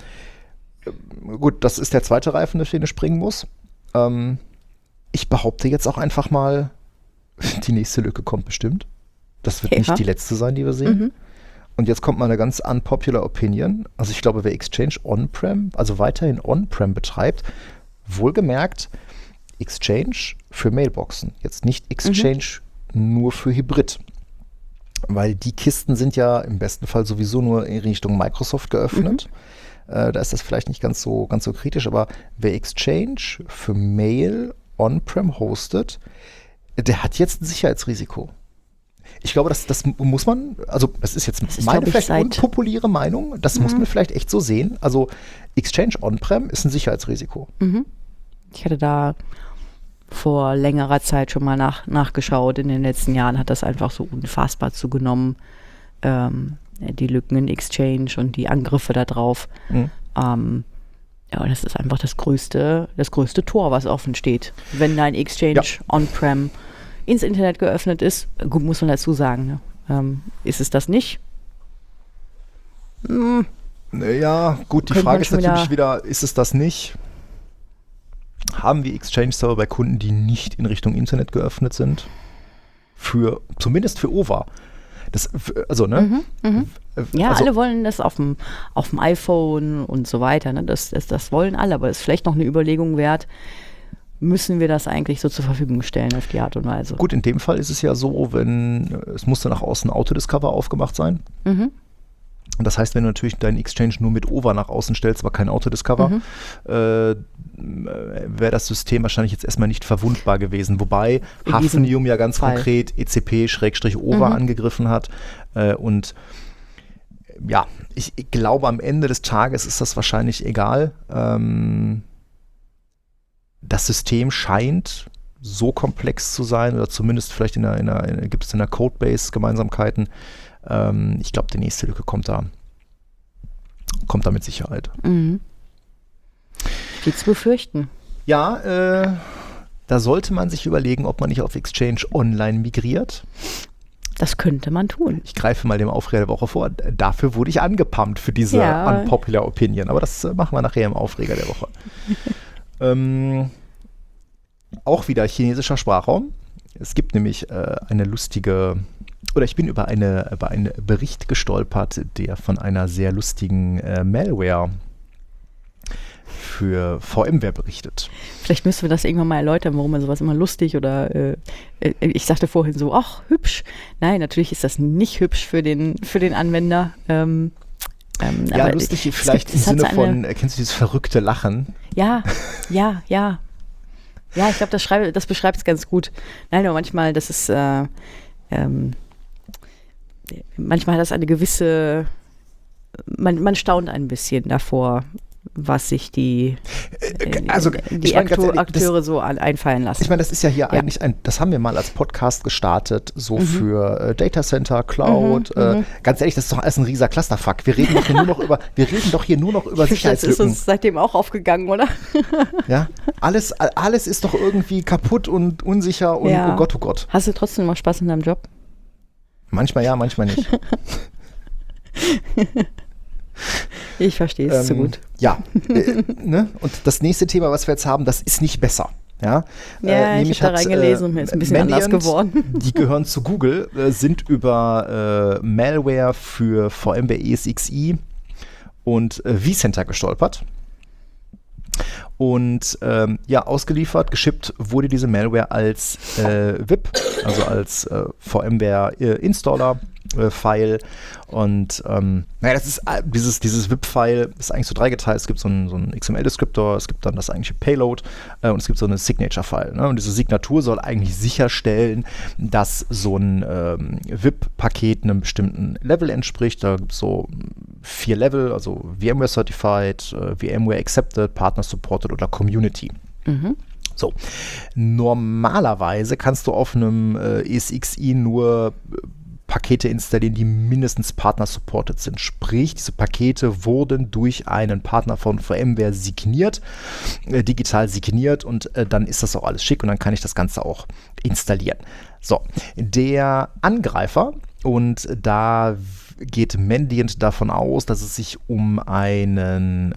Speaker 1: gut, das ist der zweite Reifen, durch den du springen musst. Ich behaupte jetzt auch einfach mal, die nächste Lücke kommt bestimmt. Das wird nicht die letzte sein, die wir sehen. Und jetzt kommt mal eine ganz unpopular Opinion. Also ich glaube, wer Exchange On-Prem, also weiterhin On-Prem betreibt, Wohlgemerkt, Exchange für Mailboxen, jetzt nicht Exchange nur für Hybrid. Weil die Kisten sind ja im besten Fall sowieso nur in Richtung Microsoft geöffnet. Da ist das vielleicht nicht ganz so kritisch, aber wer Exchange für Mail on-prem hostet, der hat jetzt ein Sicherheitsrisiko. Ich glaube, das muss man, also das ist jetzt meine vielleicht unpopuläre Meinung, das muss man vielleicht echt so sehen. Also Exchange on-prem ist ein Sicherheitsrisiko.
Speaker 2: Ich hatte da vor längerer Zeit schon mal nachgeschaut. In den letzten Jahren hat das einfach so unfassbar zugenommen. Die Lücken in Exchange und die Angriffe da drauf. Ja, und das ist einfach das größte Tor, was offen steht. Wenn dein Exchange on-prem ins Internet geöffnet ist, gut, muss man dazu sagen, ne? Ist es das nicht?
Speaker 1: Ja, gut, die Frage ist natürlich wieder, ist es das nicht? Haben wir Exchange-Server bei Kunden, die nicht in Richtung Internet geöffnet sind? Zumindest für OVA.
Speaker 2: Ja, alle wollen das auf dem iPhone und so weiter. Ne? Das wollen alle, aber es ist vielleicht noch eine Überlegung wert, müssen wir das eigentlich so zur Verfügung stellen auf die Art und Weise?
Speaker 1: Gut, in dem Fall ist es ja so, es musste nach außen Autodiscover aufgemacht sein. Und das heißt, wenn du natürlich deinen Exchange nur mit OVA nach außen stellst, aber kein Autodiscover, wäre das System wahrscheinlich jetzt erstmal nicht verwundbar gewesen. Wobei Hafnium ja ganz konkret ECP-OVA angegriffen hat. Und ja, ich glaube, am Ende des Tages ist das wahrscheinlich egal. Das System scheint so komplex zu sein, oder zumindest vielleicht gibt es in der Codebase Gemeinsamkeiten. Ich glaube, die nächste Lücke kommt da mit Sicherheit.
Speaker 2: Viel zu befürchten.
Speaker 1: Ja, da sollte man sich überlegen, ob man nicht auf Exchange Online migriert.
Speaker 2: Das könnte man tun.
Speaker 1: Ich greife mal dem Aufreger der Woche vor. Dafür wurde ich angepumpt für diese unpopular Opinion. Aber das machen wir nachher im Aufreger der Woche. Auch wieder chinesischer Sprachraum. Es gibt nämlich ich bin über einen Bericht gestolpert, der von einer sehr lustigen Malware für VMware berichtet.
Speaker 2: Vielleicht müssen wir das irgendwann mal erläutern, warum man sowas immer lustig oder ich sagte vorhin so, ach, hübsch. Nein, natürlich ist das nicht hübsch für den Anwender.
Speaker 1: Ja, aber lustig vielleicht im Sinne von, kennst du dieses verrückte Lachen?
Speaker 2: Ja. Ja, ich glaube, das beschreibt es ganz gut. Nein, aber manchmal, das ist manchmal hat das eine gewisse, man staunt ein bisschen davor, was sich die Akteure so einfallen lassen.
Speaker 1: Ich meine, das ist ja hier eigentlich das haben wir mal als Podcast gestartet, so für Datacenter, Cloud. Ganz ehrlich, das ist doch alles ein rieser Clusterfuck. Wir reden doch hier nur noch über Sicherheitslücken.
Speaker 2: Das ist uns seitdem auch aufgegangen, oder?
Speaker 1: Ja, alles ist doch irgendwie kaputt und unsicher und oh Gott.
Speaker 2: Hast du trotzdem noch Spaß in deinem Job?
Speaker 1: Manchmal ja, manchmal nicht.
Speaker 2: Ich verstehe es so gut.
Speaker 1: Ja, ne? Und das nächste Thema, was wir jetzt haben, das ist nicht besser. Ja,
Speaker 2: ich habe da reingelesen und mir ist ein bisschen anders geworden.
Speaker 1: Die gehören zu Google, sind über Malware für VMware ESXi und vCenter gestolpert. Und ausgeliefert, geschippt wurde diese Malware als VIP, also als VMware-Installer-File. Und das ist dieses VIP-File ist eigentlich so dreigeteilt. Es gibt so einen XML-Descriptor, es gibt dann das eigentliche Payload und es gibt so eine Signature-File. Ne? Und diese Signatur soll eigentlich sicherstellen, dass so ein VIP-Paket einem bestimmten Level entspricht. Da gibt es so 4 Level, also VMware Certified, VMware Accepted, Partner Supported oder Community. So, normalerweise kannst du auf einem ESXi nur Pakete installieren, die mindestens Partner-supported sind. Sprich, diese Pakete wurden durch einen Partner von VMware signiert, digital signiert und dann ist das auch alles schick und dann kann ich das Ganze auch installieren. So, der Angreifer, und da geht Mandiant davon aus, dass es sich um einen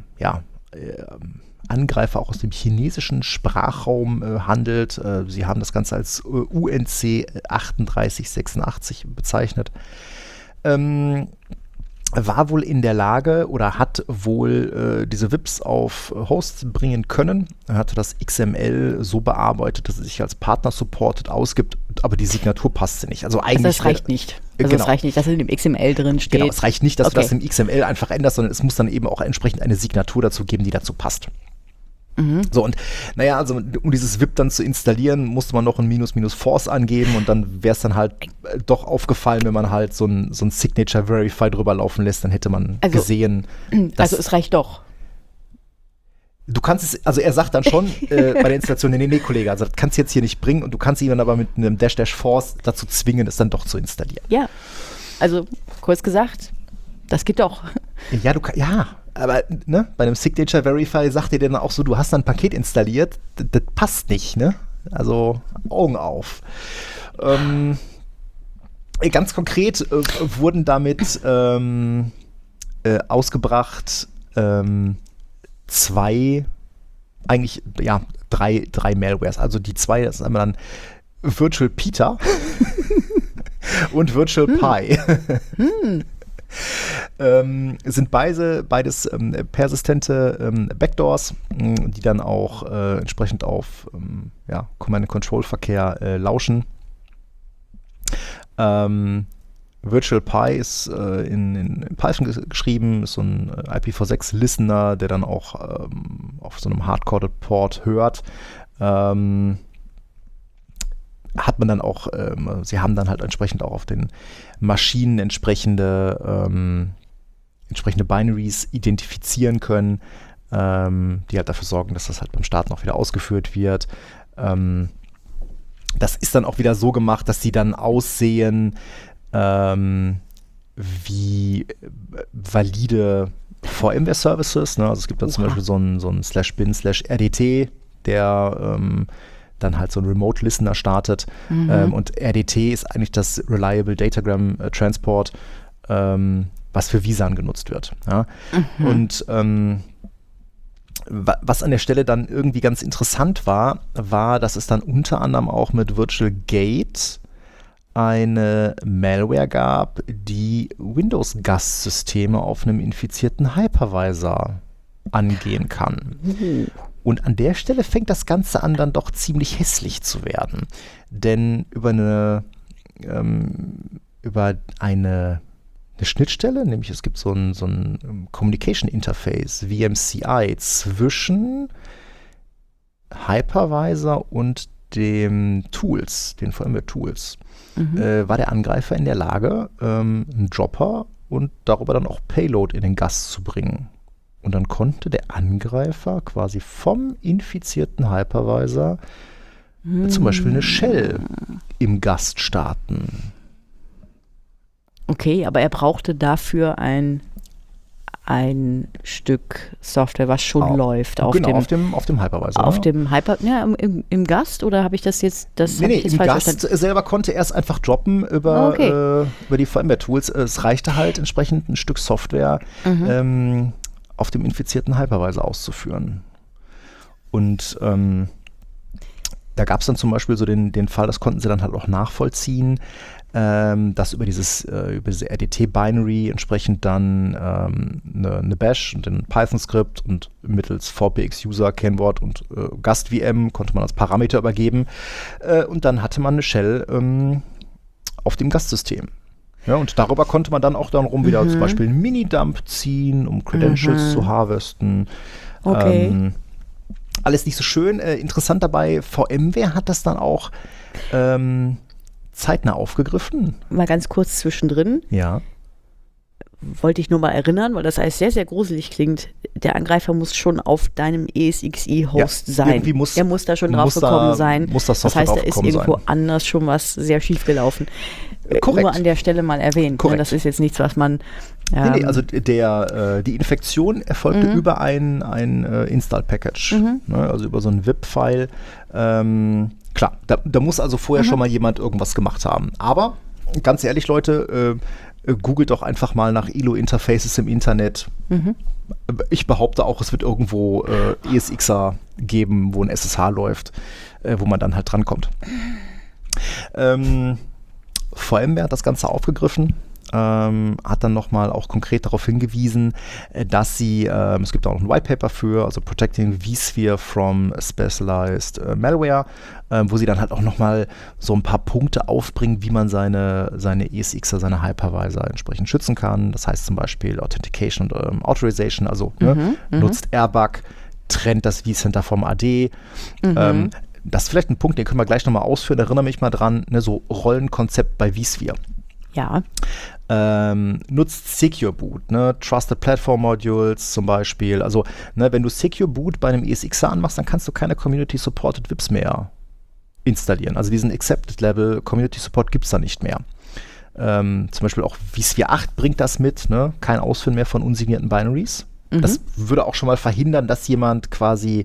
Speaker 1: Angreifer auch aus dem chinesischen Sprachraum handelt. Sie haben das Ganze als UNC 3886 bezeichnet. war wohl in der Lage oder hat wohl diese VIPs auf Hosts bringen können. Er hatte das XML so bearbeitet, dass es sich als Partner-supported ausgibt, aber die Signatur passte nicht. Also eigentlich.
Speaker 2: das reicht nicht.
Speaker 1: Genau.
Speaker 2: Es reicht nicht, dass es in dem XML drin steht.
Speaker 1: Genau, es reicht nicht, dass du
Speaker 2: Okay.
Speaker 1: das im XML einfach änderst, sondern es muss dann eben auch entsprechend eine Signatur dazu geben, die dazu passt. So, und naja, also um dieses VIP dann zu installieren, musste man noch ein --force angeben und dann wäre es dann halt doch aufgefallen, wenn man halt so ein Signature Verify drüber laufen lässt, dann hätte man gesehen, dass
Speaker 2: Also es reicht doch.
Speaker 1: du kannst es, also er sagt dann schon bei der Installation, nee, Kollege, also das kannst du jetzt hier nicht bringen und du kannst ihn dann aber mit einem --force dazu zwingen, es dann doch zu installieren.
Speaker 2: Ja, also kurz gesagt, das geht doch.
Speaker 1: Ja, aber ne, bei einem Signature Verify sagt dir dann auch so, du hast ein Paket installiert, das passt nicht, ne? Also Augen auf. Ganz konkret wurden damit ausgebracht drei Malwares. Also die zwei, das ist einmal dann Virtual Peter und Virtual Pi. Sind beides persistente Backdoors, die dann auch entsprechend auf Command-and-Control-Verkehr lauschen. Virtual Pi ist in Python geschrieben, ist so ein IPv6-Listener, der dann auch auf so einem Hardcoded-Port hört. Hat man dann auch, sie haben dann halt entsprechend auch auf den Maschinen entsprechende Binaries identifizieren können, die halt dafür sorgen, dass das halt beim Starten auch wieder ausgeführt wird. Das ist dann auch wieder so gemacht, dass die dann aussehen wie valide VMware-Services. Ne? Also es gibt da zum Beispiel so ein /bin/rdt, der dann halt so ein Remote-Listener startet. Und RDT ist eigentlich das Reliable Datagram Transport, was für vSAN genutzt wird. Ja? Und was an der Stelle dann irgendwie ganz interessant war, dass es dann unter anderem auch mit Virtual Gate eine Malware gab, die Windows-Gast-Systeme auf einem infizierten Hypervisor angehen kann. Und an der Stelle fängt das Ganze an, dann doch ziemlich hässlich zu werden. Denn über eine Schnittstelle, nämlich es gibt so ein Communication Interface, VMCI, zwischen Hypervisor und den VMware-Tools, war der Angreifer in der Lage, einen Dropper und darüber dann auch Payload in den Gast zu bringen. Und dann konnte der Angreifer quasi vom infizierten Hypervisor zum Beispiel eine Shell im Gast starten.
Speaker 2: Okay, aber er brauchte dafür ein Stück Software, was schon läuft.
Speaker 1: Auf dem Hypervisor.
Speaker 2: Auf dem im Gast, oder habe ich das jetzt,
Speaker 1: im Gast selber konnte er es einfach droppen über die VMware-Tools. Es reichte halt entsprechend ein Stück Software auf dem infizierten Hypervisor auszuführen. Und da gab es dann zum Beispiel so den Fall, das konnten sie dann halt auch nachvollziehen, dass über diese RDT-Binary entsprechend dann eine Bash und ein Python-Skript und mittels VPX-User-Kennwort und Gast-VM konnte man als Parameter übergeben. Und dann hatte man eine Shell auf dem Gastsystem. Ja, und darüber konnte man dann auch wieder zum Beispiel einen Minidump ziehen, um Credentials zu harvesten.
Speaker 2: Okay.
Speaker 1: Alles nicht so schön. Interessant dabei, VMware hat das dann auch zeitnah aufgegriffen.
Speaker 2: Mal ganz kurz zwischendrin.
Speaker 1: Ja.
Speaker 2: Wollte ich nur mal erinnern, weil das alles sehr, sehr gruselig klingt. Der Angreifer muss schon auf deinem ESXi-Host sein. Er muss da schon drauf gekommen sein. Das heißt, da ist irgendwo anders schon was sehr schief gelaufen.
Speaker 1: Korrekt.
Speaker 2: Nur an der Stelle mal erwähnt. Ne? Das ist jetzt nichts, was man...
Speaker 1: Nee, also die Infektion erfolgte über ein Install-Package. Ne? Also über so ein VIP-File. Klar, da muss also vorher schon mal jemand irgendwas gemacht haben. Aber, ganz ehrlich, Leute, googelt doch einfach mal nach ILO-Interfaces im Internet. Ich behaupte auch, es wird irgendwo ESXer geben, wo ein SSH läuft, wo man dann halt drankommt. VMware hat das Ganze aufgegriffen, hat dann nochmal auch konkret darauf hingewiesen, dass sie, es gibt auch noch ein White Paper für, also Protecting vSphere from Specialized Malware, wo sie dann halt auch nochmal so ein paar Punkte aufbringen, wie man seine ESXer, seine Hypervisor entsprechend schützen kann. Das heißt zum Beispiel Authentication und Authorization, also nutzt Airbag, trennt das vCenter vom AD. Das ist vielleicht ein Punkt, den können wir gleich nochmal ausführen. Erinnere mich mal dran, ne, so Rollenkonzept bei vSphere.
Speaker 2: Ja.
Speaker 1: Nutzt Secure Boot, ne? Trusted Platform Modules zum Beispiel. Also, ne, wenn du Secure Boot bei einem ESXer anmachst, dann kannst du keine Community Supported VIPs mehr installieren. Also diesen Accepted Level Community Support gibt es da nicht mehr. Zum Beispiel auch vSphere 8 bringt das mit, ne? Kein Ausführen mehr von unsignierten Binaries. Das würde auch schon mal verhindern, dass jemand quasi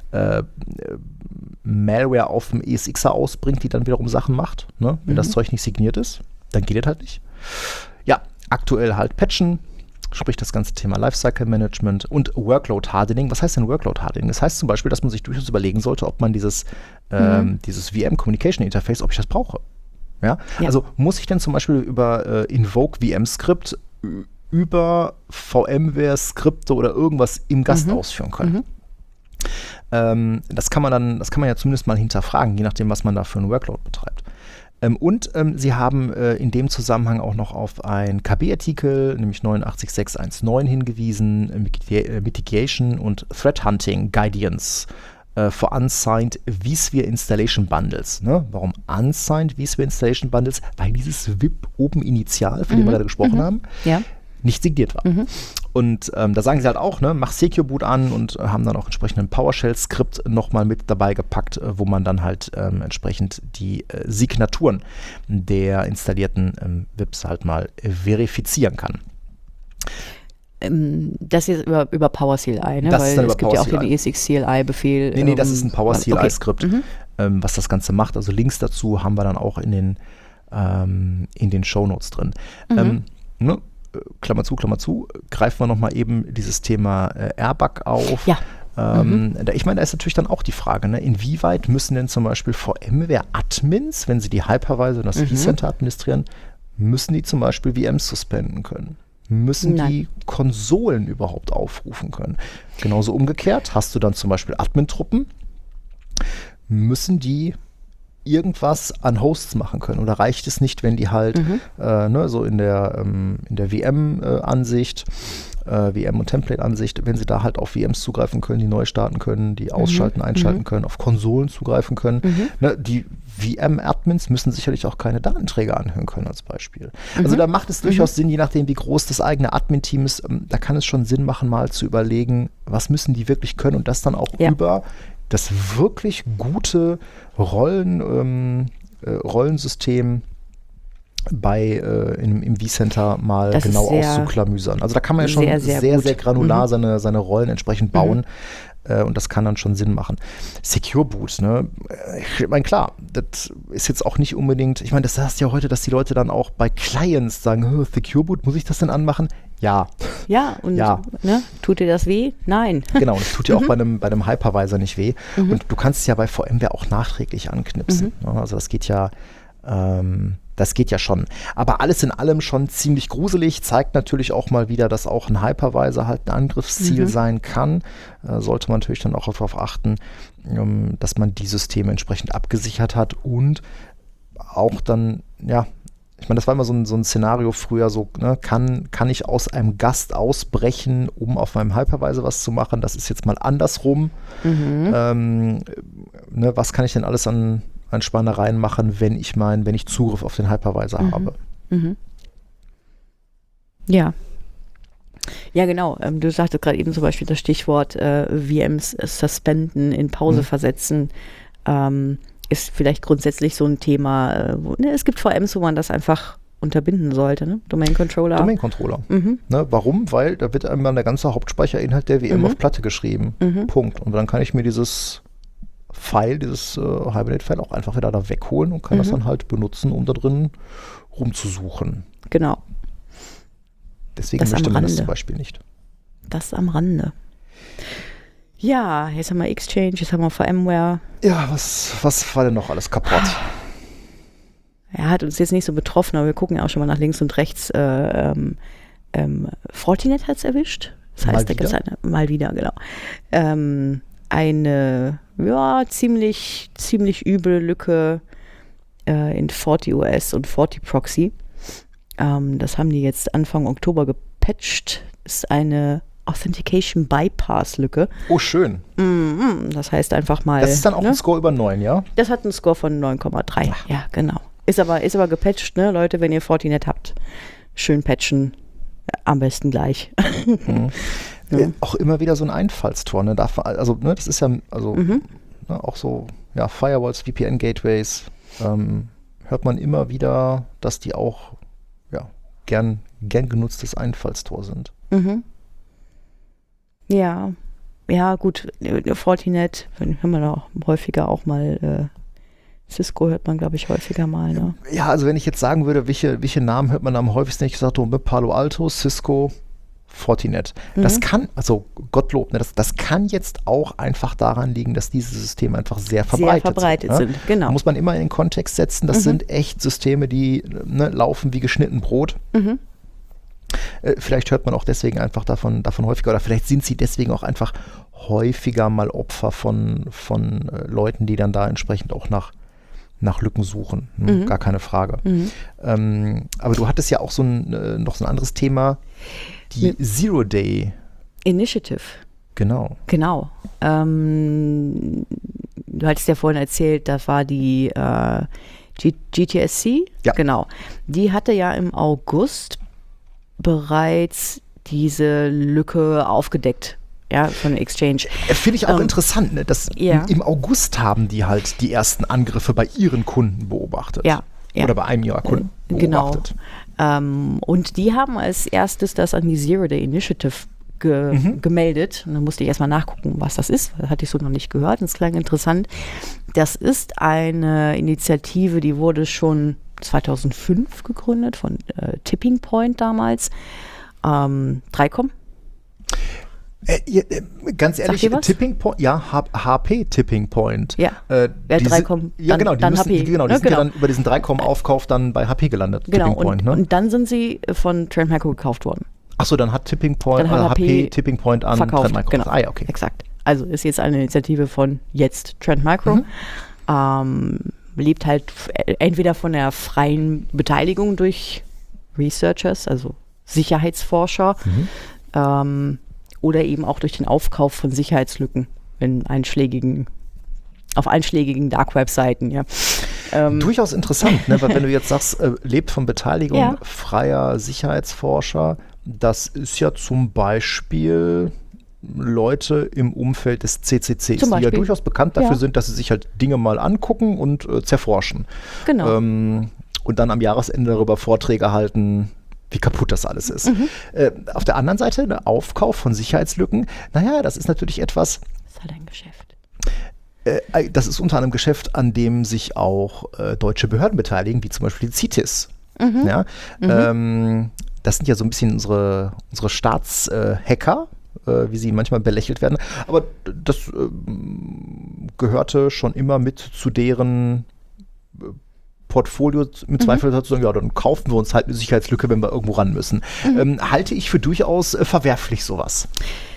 Speaker 1: Malware auf dem ESXer ausbringt, die dann wiederum Sachen macht, ne? Wenn das Zeug nicht signiert ist, dann geht das halt nicht. Ja, aktuell halt patchen, sprich das ganze Thema Lifecycle Management und Workload Hardening. Was heißt denn Workload Hardening? Das heißt zum Beispiel, dass man sich durchaus überlegen sollte, ob man dieses VM Communication Interface, ob ich das brauche. Ja? Also muss ich denn zum Beispiel über Invoke VM Skript über VMware-Skripte oder irgendwas im Gast ausführen können. Das kann man ja zumindest mal hinterfragen, je nachdem, was man da für einen Workload betreibt. Und sie haben in dem Zusammenhang auch noch auf einen KB-Artikel, nämlich 89619 hingewiesen, Mitigation und Threat Hunting Guidance for Unsigned vSphere Installation Bundles. Ne? Warum Unsigned vSphere Installation Bundles? Weil dieses VIP oben initial, von dem wir gerade gesprochen haben, nicht signiert war. Und da sagen sie halt auch, ne, mach Secure Boot an und haben dann auch entsprechend ein PowerShell-Skript nochmal mit dabei gepackt, wo man dann halt entsprechend die Signaturen der installierten VIPs halt mal verifizieren kann.
Speaker 2: Das ist über PowerCLI, ne?
Speaker 1: Das
Speaker 2: Weil
Speaker 1: ist dann
Speaker 2: es
Speaker 1: über
Speaker 2: gibt ja auch den
Speaker 1: PowerCLI.
Speaker 2: ESX-CLI-Befehl.
Speaker 1: Nee, das ist ein PowerCLI-Skript,
Speaker 2: Okay.
Speaker 1: Was das Ganze macht. Also Links dazu haben wir dann auch in den Shownotes drin. Ne? Klammer zu, greifen wir nochmal eben dieses Thema Airbag auf.
Speaker 2: Ja.
Speaker 1: Ich meine, da ist natürlich dann auch die Frage, ne, inwieweit müssen denn zum Beispiel VMware-Admins, wenn sie die Hypervisor und das vCenter administrieren, müssen die zum Beispiel VMs suspenden können? Müssen die Konsolen überhaupt aufrufen können? Genauso umgekehrt, hast du dann zum Beispiel Admin-Truppen, müssen die irgendwas an Hosts machen können? Oder reicht es nicht, wenn die halt so in der VM-Ansicht, VM- und Template-Ansicht, wenn sie da halt auf VMs zugreifen können, die neu starten können, die ausschalten, einschalten können, auf Konsolen zugreifen können. Ne, die VM-Admins müssen sicherlich auch keine Datenträger anhören können als Beispiel. Also da macht es durchaus Sinn, je nachdem, wie groß das eigene Admin-Team ist, da kann es schon Sinn machen, mal zu überlegen, was müssen die wirklich können und das dann auch über das wirklich gute Rollensystem im vCenter mal
Speaker 2: das
Speaker 1: genau auszuklamüsern. Also da kann man ja schon sehr granular seine Rollen entsprechend bauen. Und das kann dann schon Sinn machen. Secure Boot, ne? Ich meine, klar, das ist jetzt auch nicht unbedingt, ich meine, das heißt ja heute, dass die Leute dann auch bei Clients sagen, Secure Boot, muss ich das denn anmachen? Ja.
Speaker 2: Ja, und ne? Tut dir das weh? Nein.
Speaker 1: Genau, das tut dir auch bei einem Hypervisor nicht weh. Und du kannst es ja bei VMware auch nachträglich anknipsen. Also das geht ja schon. Aber alles in allem schon ziemlich gruselig, zeigt natürlich auch mal wieder, dass auch ein Hypervisor halt ein Angriffsziel sein kann. Sollte man natürlich dann auch darauf achten, dass man die Systeme entsprechend abgesichert hat und auch dann, ich meine, das war immer so ein Szenario früher, so, ne, kann ich aus einem Gast ausbrechen, um auf meinem Hypervisor was zu machen? Das ist jetzt mal andersrum. Was kann ich denn alles an Spannereien machen, wenn ich Zugriff auf den Hypervisor habe? Ja.
Speaker 2: Ja, genau. Du sagtest gerade eben zum Beispiel das Stichwort VMs suspenden, in Pause versetzen. Ist vielleicht grundsätzlich so ein Thema. Es gibt VMs, wo man das einfach unterbinden sollte, ne? Domain Controller. Ne, warum? Weil da wird einmal der ganze Hauptspeicherinhalt der VM auf Platte geschrieben. Punkt. Und dann kann ich mir dieses Hibernate-File auch einfach wieder da wegholen und kann das dann halt benutzen, um da drin rumzusuchen. Genau. Deswegen das möchte man das zum Beispiel nicht. Das am Rande. Ja, jetzt haben wir Exchange, jetzt haben wir VMware. Ja, was war denn noch alles kaputt? hat uns jetzt nicht so betroffen, aber wir gucken ja auch schon mal nach links und rechts. Fortinet hat es erwischt. Das heißt, mal wieder, genau. Eine ziemlich üble Lücke in FortiOS und FortiProxy. Das haben die jetzt Anfang Oktober gepatcht. Ist eine Authentication Bypass Lücke.
Speaker 1: Oh, schön.
Speaker 2: Das heißt einfach mal.
Speaker 1: Das ist dann auch ein Score über 9, ja?
Speaker 2: Das hat einen Score von 9,3. Ja, genau. Ist aber gepatcht, ne, Leute, wenn ihr Fortinet habt. Schön patchen. Am besten gleich.
Speaker 1: Ja. Auch immer wieder so ein Einfallstor, ne? Das ist ja, auch so, ja, Firewalls, VPN-Gateways, hört man immer wieder, dass die auch, ja, gern genutztes Einfallstor sind.
Speaker 2: Ja, gut, Fortinet, hört man auch häufiger auch mal, Cisco hört man, glaube ich, häufiger mal, ne? Ja,
Speaker 1: also wenn ich jetzt sagen würde, welche Namen hört man am häufigsten, ich sage Palo Alto, Cisco, Fortinet. Das kann, also Gottlob, ne, das kann jetzt auch einfach daran liegen, dass diese Systeme einfach sehr verbreitet sind. Genau. Da muss man immer in den Kontext setzen, das sind echt Systeme, die laufen wie geschnitten Brot. Vielleicht hört man auch deswegen einfach davon häufiger, oder vielleicht sind sie deswegen auch einfach häufiger mal Opfer von Leuten, die dann da entsprechend auch nach Lücken suchen. Gar keine Frage. Aber du hattest ja auch noch so ein anderes Thema, die Zero Day
Speaker 2: Initiative.
Speaker 1: Genau.
Speaker 2: Du hattest ja vorhin erzählt, das war die GTSC.
Speaker 1: Ja.
Speaker 2: Genau. Die hatte ja im August bereits diese Lücke aufgedeckt. Ja, von Exchange.
Speaker 1: Finde ich auch interessant, ne? Im August haben die halt die ersten Angriffe bei ihren Kunden beobachtet. Ja. Oder bei einem ihrer Kunden beobachtet.
Speaker 2: Genau. Und die haben als erstes das an die Zero Day Initiative gemeldet. Und dann musste ich erstmal nachgucken, was das ist. Das hatte ich so noch nicht gehört. Das klang interessant. Das ist eine Initiative, die wurde schon 2005 gegründet von Tipping Point damals. 3Com.
Speaker 1: Ganz ehrlich, Tipping Point, ja, HP Tipping Point.
Speaker 2: Ja, 3Com.
Speaker 1: Ja, genau, die
Speaker 2: HP.
Speaker 1: Sind ja dann über diesen 3Com-Aufkauf dann bei HP gelandet.
Speaker 2: Genau,
Speaker 1: Tipping Point,
Speaker 2: und dann sind sie von Trend Micro gekauft worden.
Speaker 1: Achso, dann hat Tipping Point, HP Tipping Point an
Speaker 2: verkauft.
Speaker 1: Trend Micro.
Speaker 2: Genau,
Speaker 1: ja, okay.
Speaker 2: Exakt. Also ist jetzt eine Initiative von jetzt Trend Micro. Lebt halt entweder von der freien Beteiligung durch Researchers, also Sicherheitsforscher, oder eben auch durch den Aufkauf von Sicherheitslücken auf einschlägigen Dark-Web-Seiten. Ja.
Speaker 1: Durchaus interessant, ne? Weil wenn du jetzt sagst, lebt von Beteiligung freier Sicherheitsforscher, das ist ja zum Beispiel Leute im Umfeld des CCCs, die ja durchaus bekannt dafür sind, dass sie sich halt Dinge mal angucken und zerforschen.
Speaker 2: Genau.
Speaker 1: Und dann am Jahresende darüber Vorträge halten, wie kaputt das alles ist. Auf der anderen Seite, der Aufkauf von Sicherheitslücken, naja, das ist natürlich etwas.
Speaker 2: Das ist halt ein Geschäft.
Speaker 1: Das ist unter anderem ein Geschäft, an dem sich auch deutsche Behörden beteiligen, wie zum Beispiel die CITES. Ja? Das sind ja so ein bisschen unsere Staatshacker, wie sie manchmal belächelt werden. Aber das gehörte schon immer mit zu deren Portfolio, mit Zweifel dazu sagen, ja, dann kaufen wir uns halt eine Sicherheitslücke, wenn wir irgendwo ran müssen. Halte ich für durchaus verwerflich sowas.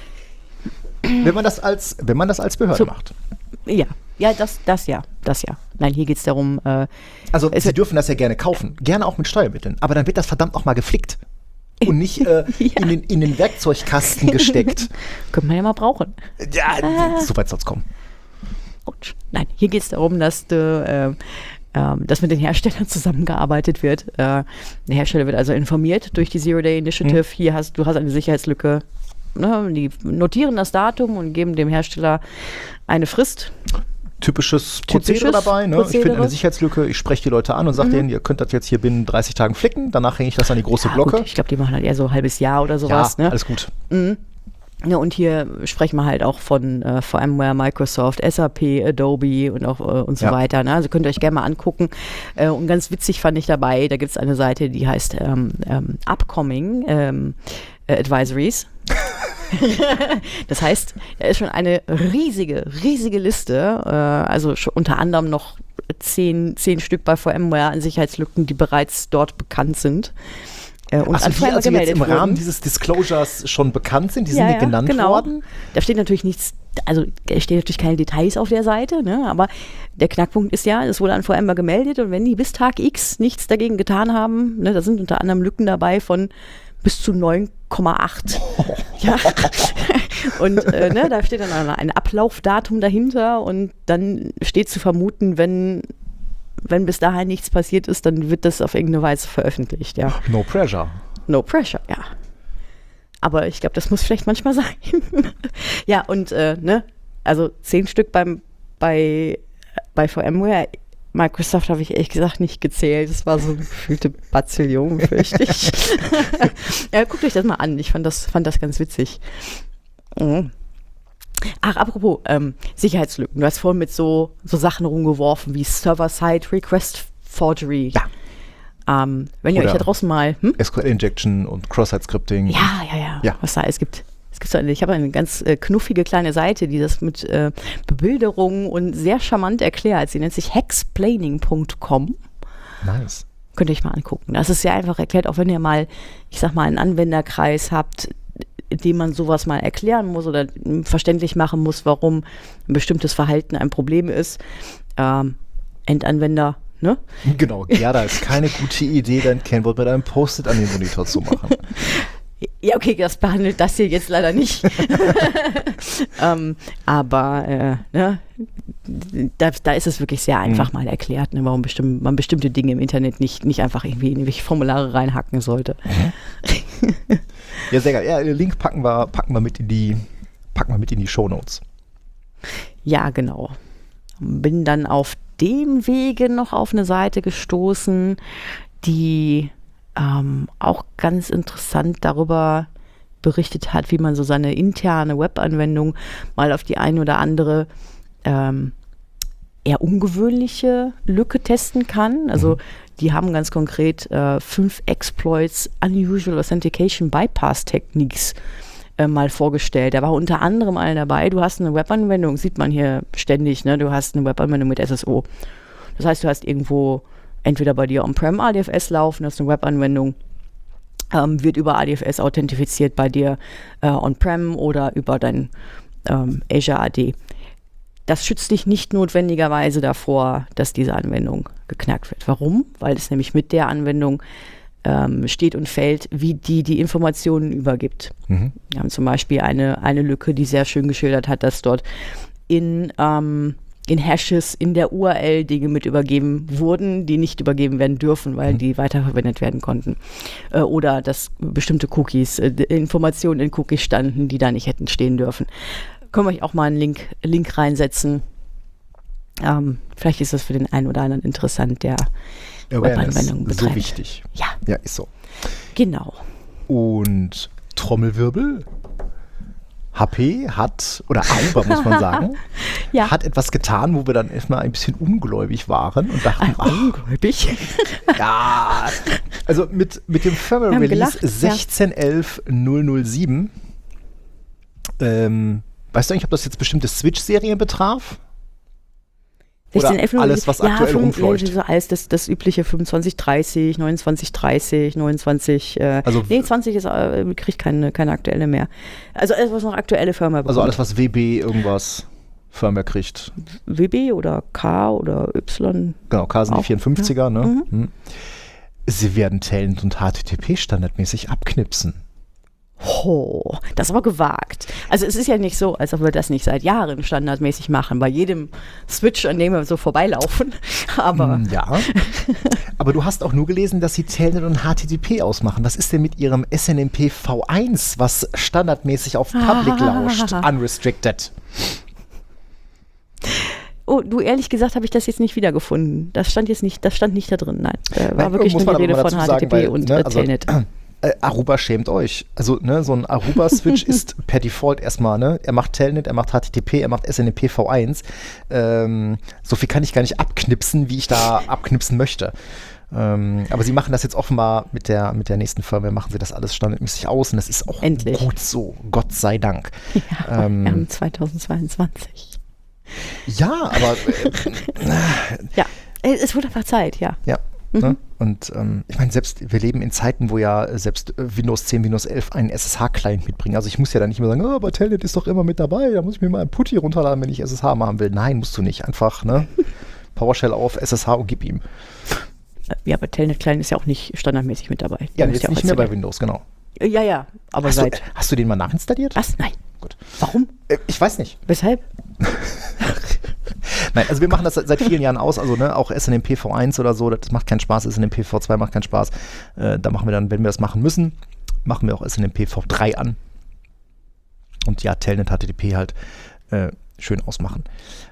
Speaker 1: Wenn man das als Behörde macht.
Speaker 2: Ja, das ja. Nein, hier geht es darum.
Speaker 1: Also Sie dürfen das ja gerne kaufen, gerne auch mit Steuermitteln, aber dann wird das verdammt nochmal geflickt und nicht in den Werkzeugkasten gesteckt.
Speaker 2: Könnte man ja mal brauchen.
Speaker 1: Ja, so weit soll es kommen.
Speaker 2: Nein, hier geht es darum, dass dass mit den Herstellern zusammengearbeitet wird. Der Hersteller wird also informiert durch die Zero Day Initiative. Du hast eine Sicherheitslücke. Ne, die notieren das Datum und geben dem Hersteller eine Frist.
Speaker 1: Typisches Prozedere dabei. Ne? Ich finde eine Sicherheitslücke, ich spreche die Leute an und sage denen, ihr könnt das jetzt hier binnen 30 Tagen flicken. Danach hänge ich das an die große Glocke.
Speaker 2: Gut, ich glaube, die machen halt eher so ein halbes Jahr oder sowas.
Speaker 1: Ja,
Speaker 2: ne?
Speaker 1: Alles gut.
Speaker 2: Ja, und hier sprechen wir halt auch von VMware, Microsoft, SAP, Adobe und auch und so weiter. Ne? Also könnt ihr euch gerne mal angucken. Und ganz witzig fand ich dabei, da gibt es eine Seite, die heißt Upcoming Advisories. Das heißt, da ist schon eine riesige Liste, also schon unter anderem noch 10 Stück bei VMware an Sicherheitslücken, die bereits dort bekannt sind. Und
Speaker 1: Achso,
Speaker 2: an
Speaker 1: die
Speaker 2: VMware
Speaker 1: also jetzt
Speaker 2: gemeldet
Speaker 1: im Rahmen
Speaker 2: wurden.
Speaker 1: dieses Disclosures schon bekannt sind, die sind nicht genannt worden?
Speaker 2: Da steht natürlich nichts, also da stehen natürlich keine Details auf der Seite, ne? Aber der Knackpunkt ist ja, es wurde an VMware gemeldet und wenn die bis Tag X nichts dagegen getan haben, ne, da sind unter anderem Lücken dabei von bis zu 9,8. Ja. Und ne, da steht dann ein Ablaufdatum dahinter und dann steht zu vermuten, wenn bis dahin nichts passiert ist, dann wird das auf irgendeine Weise veröffentlicht, ja.
Speaker 1: No pressure.
Speaker 2: No pressure, ja. Aber ich glaube, das muss vielleicht manchmal sein. Ja, und ne, also 10 Stück bei VMware. Microsoft habe ich ehrlich gesagt nicht gezählt. Das war so eine gefühlte Bazillion, fürchte ich. Ja, guckt euch das mal an. Ich fand das ganz witzig. Mhm. Ach, apropos Sicherheitslücken. Du hast vorhin mit so Sachen rumgeworfen wie Server-Side Request Forgery.
Speaker 1: Ja.
Speaker 2: Wenn ihr euch da draußen mal...
Speaker 1: SQL-Injection und Cross-Site-Scripting.
Speaker 2: Ja. Was da alles gibt. Ich habe eine ganz knuffige kleine Seite, die das mit Bebilderungen und sehr charmant erklärt. Sie nennt sich hexplaining.com.
Speaker 1: Nice.
Speaker 2: Könnt ihr euch mal angucken. Das ist sehr einfach erklärt, auch wenn ihr mal, ich sag mal, einen Anwenderkreis habt, in dem man sowas mal erklären muss oder verständlich machen muss, warum ein bestimmtes Verhalten ein Problem ist. Endanwender, ne?
Speaker 1: Genau, Gerda, ist keine gute Idee, dein Kennwort mit einem Post-it an den Monitor zu machen.
Speaker 2: Ja, okay, das behandelt das hier jetzt leider nicht. Aber ne, da ist es wirklich sehr einfach mal erklärt, ne, warum man bestimmte Dinge im Internet nicht einfach irgendwie in irgendwelche Formulare reinhacken sollte.
Speaker 1: Ja, sehr geil. Ja, den Link packen wir mit in die Shownotes.
Speaker 2: Ja, genau. Bin dann auf dem Wege noch auf eine Seite gestoßen, die auch ganz interessant darüber berichtet hat, wie man so seine interne Webanwendung mal auf die eine oder andere eher ungewöhnliche Lücke testen kann. Also die haben ganz konkret 5 Exploits Unusual Authentication Bypass Techniques mal vorgestellt. Da war unter anderem einer dabei, du hast eine Webanwendung, sieht man hier ständig, ne? Du hast eine Webanwendung mit SSO. Das heißt, du hast irgendwo entweder bei dir On-Prem ADFS laufen, das ist eine Webanwendung, wird über ADFS authentifiziert bei dir On-Prem oder über dein Azure AD. Das schützt dich nicht notwendigerweise davor, dass diese Anwendung geknackt wird. Warum? Weil es nämlich mit der Anwendung steht und fällt, wie die Informationen übergibt. Wir haben zum Beispiel eine Lücke, die sehr schön geschildert hat, dass dort in Hashes in der URL Dinge mit übergeben wurden, die nicht übergeben werden dürfen, weil die weiterverwendet werden konnten. Oder dass bestimmte Cookies, Informationen in Cookies standen, die da nicht hätten stehen dürfen. Können wir euch auch mal einen Link reinsetzen. Vielleicht ist das für den einen oder anderen interessant, der Webanwendungen betreibt.
Speaker 1: So wichtig. Ja, ist so.
Speaker 2: Genau.
Speaker 1: Und Trommelwirbel? HP hat, oder Aruba muss man sagen, hat etwas getan, wo wir dann erstmal ein bisschen ungläubig waren und dachten,
Speaker 2: ungläubig?
Speaker 1: Ja, also mit dem Firmware Release 16.11.007, weißt du eigentlich, ob das jetzt bestimmte Switch-Serien betraf? Oder alles, was aktuell rumfleucht?
Speaker 2: Ja, alles das übliche 2530, 2930, 29, also 20 ist, kriegt keine aktuelle mehr. Also alles, was noch aktuelle Firmware bekommt.
Speaker 1: Also alles, was WB irgendwas Firmware kriegt.
Speaker 2: WB oder K oder Y.
Speaker 1: Genau, K sind
Speaker 2: auch,
Speaker 1: die 54er,
Speaker 2: ja.
Speaker 1: Ne? Sie werden Telnet und HTTP standardmäßig abknipsen.
Speaker 2: Oh, das ist aber gewagt. Also es ist ja nicht so, als ob wir das nicht seit Jahren standardmäßig machen, bei jedem Switch, an dem wir so vorbeilaufen. Aber
Speaker 1: ja, aber du hast auch nur gelesen, dass sie Telnet und HTTP ausmachen. Was ist denn mit ihrem SNMP V1, was standardmäßig auf Public lauscht, unrestricted?
Speaker 2: Oh, du, ehrlich gesagt habe ich das jetzt nicht wiedergefunden. Das stand nicht da drin, nein. War wirklich nur die Rede von HTTP und Telnet.
Speaker 1: Aruba schämt euch. Also, ne, so ein Aruba-Switch ist per Default erstmal, ne, er macht Telnet, er macht HTTP, er macht SNMP V1. So viel kann ich gar nicht abknipsen, wie ich da abknipsen möchte. Aber sie machen das jetzt offenbar mit der nächsten Firmware, machen sie das alles standardmäßig aus und das ist auch
Speaker 2: endlich
Speaker 1: gut so, Gott sei Dank.
Speaker 2: Ja, wir haben 2022.
Speaker 1: Ja, aber
Speaker 2: Es wurde einfach Zeit, ja.
Speaker 1: Ja. Ne? Und ich meine, wir leben in Zeiten, wo ja selbst Windows 10, Windows 11 einen SSH-Client mitbringen. Also ich muss ja dann nicht mehr sagen, aber Telnet ist doch immer mit dabei, da muss ich mir mal ein Putty runterladen, wenn ich SSH machen will. Nein, musst du nicht. Einfach, ne? PowerShell auf, SSH und gib ihm.
Speaker 2: Ja, aber Telnet Client ist ja auch nicht standardmäßig mit dabei.
Speaker 1: Ja, jetzt nicht mehr bei Windows, genau.
Speaker 2: Ja, aber
Speaker 1: hast du den mal nachinstalliert?
Speaker 2: Was? Nein.
Speaker 1: Gut.
Speaker 2: Warum?
Speaker 1: Ich weiß nicht.
Speaker 2: Weshalb?
Speaker 1: Nein, also wir machen das seit vielen Jahren aus, also ne, auch SNMP V1 oder so, das macht keinen Spaß, SNMP V2 macht keinen Spaß. Da machen wir dann, wenn wir das machen müssen, machen wir auch SNMP V3 an. Und ja, Telnet HTTP halt schön ausmachen.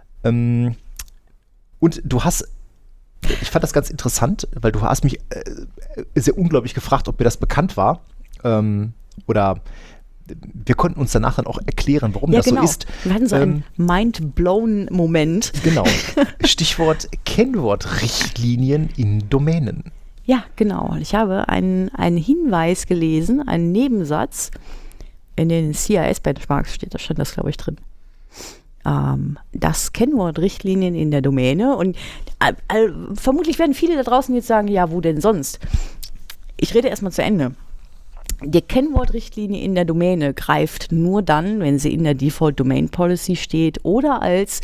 Speaker 1: Und du hast, ich fand das ganz interessant, weil du hast mich sehr unglaublich gefragt, ob mir das bekannt war. Oder wir konnten uns danach dann auch erklären, warum das so ist.
Speaker 2: Wir hatten so einen Mind-blown-Moment.
Speaker 1: Genau. Stichwort Kennwortrichtlinien in Domänen.
Speaker 2: Ja, genau. Ich habe einen Hinweis gelesen, einen Nebensatz. In den CIS-Benchmarks stand das, glaube ich, drin. Das Kennwortrichtlinien in der Domäne. Und vermutlich werden viele da draußen jetzt sagen, ja, wo denn sonst? Ich rede erstmal zu Ende. Die Kennwortrichtlinie in der Domäne greift nur dann, wenn sie in der Default Domain Policy steht oder als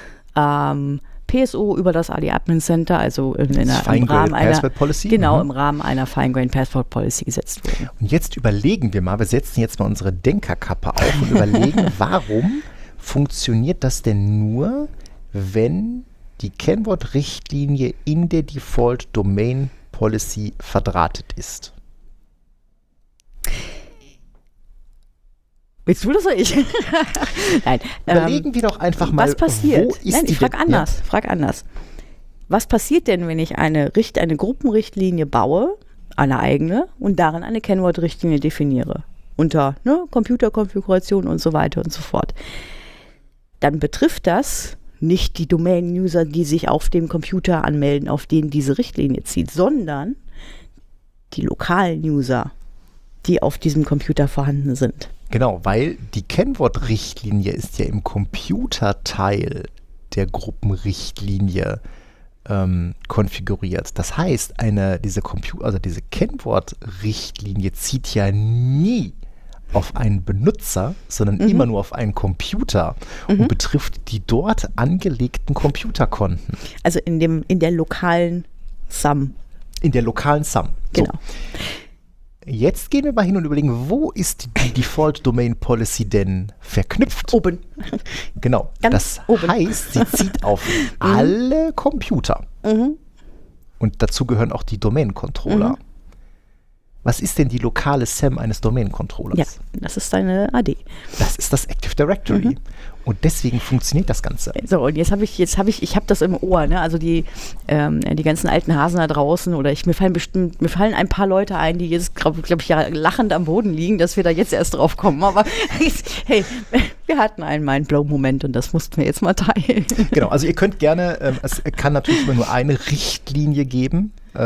Speaker 2: PSO über das AD Admin Center, also im Rahmen einer Password Policy. Genau, im Rahmen einer Fine-Grained Password Policy gesetzt wurde.
Speaker 1: Und jetzt überlegen wir mal, wir setzen jetzt mal unsere Denkerkappe auf und überlegen, warum funktioniert das denn nur, wenn die Kennwortrichtlinie in der Default Domain Policy verdrahtet ist?
Speaker 2: Willst du das oder ich? Nein.
Speaker 1: Überlegen wir doch einfach mal,
Speaker 2: was passiert?
Speaker 1: Wo ist
Speaker 2: Nein, ich frage anders. Frag anders. Was passiert denn, wenn ich eine Gruppenrichtlinie baue, eine eigene, und darin eine Kennwortrichtlinie definiere? Unter Computerkonfiguration und so weiter und so fort. Dann betrifft das nicht die Domain-User, die sich auf dem Computer anmelden, auf den diese Richtlinie zieht, sondern die lokalen User, die auf diesem Computer vorhanden sind.
Speaker 1: Genau, weil die Kennwortrichtlinie ist ja im Computerteil der Gruppenrichtlinie konfiguriert. Das heißt, diese Kennwortrichtlinie zieht ja nie auf einen Benutzer, sondern immer nur auf einen Computer und betrifft die dort angelegten Computerkonten.
Speaker 2: Also in der lokalen SAM.
Speaker 1: In der lokalen SAM.
Speaker 2: Genau.
Speaker 1: So. Jetzt gehen wir mal hin und überlegen, wo ist die Default Domain Policy denn verknüpft?
Speaker 2: Oben.
Speaker 1: Genau.
Speaker 2: Ganz
Speaker 1: das
Speaker 2: oben.
Speaker 1: heißt, sie zieht auf alle Computer. Und dazu gehören auch die Domain-Controller. Was ist denn die lokale SAM eines Domain-Controllers?
Speaker 2: Ja, das ist deine AD.
Speaker 1: Das ist das Active Directory. Und deswegen funktioniert das Ganze.
Speaker 2: So, und ich habe das im Ohr, ne? Also die ganzen alten Hasen da draußen oder mir fallen ein paar Leute ein, die jetzt, glaube ich, ja lachend am Boden liegen, dass wir da jetzt erst drauf kommen. Aber hey, wir hatten einen Mind-Blow-Moment und das mussten wir jetzt mal teilen.
Speaker 1: Genau, also ihr könnt gerne, es kann natürlich immer nur eine Richtlinie geben, die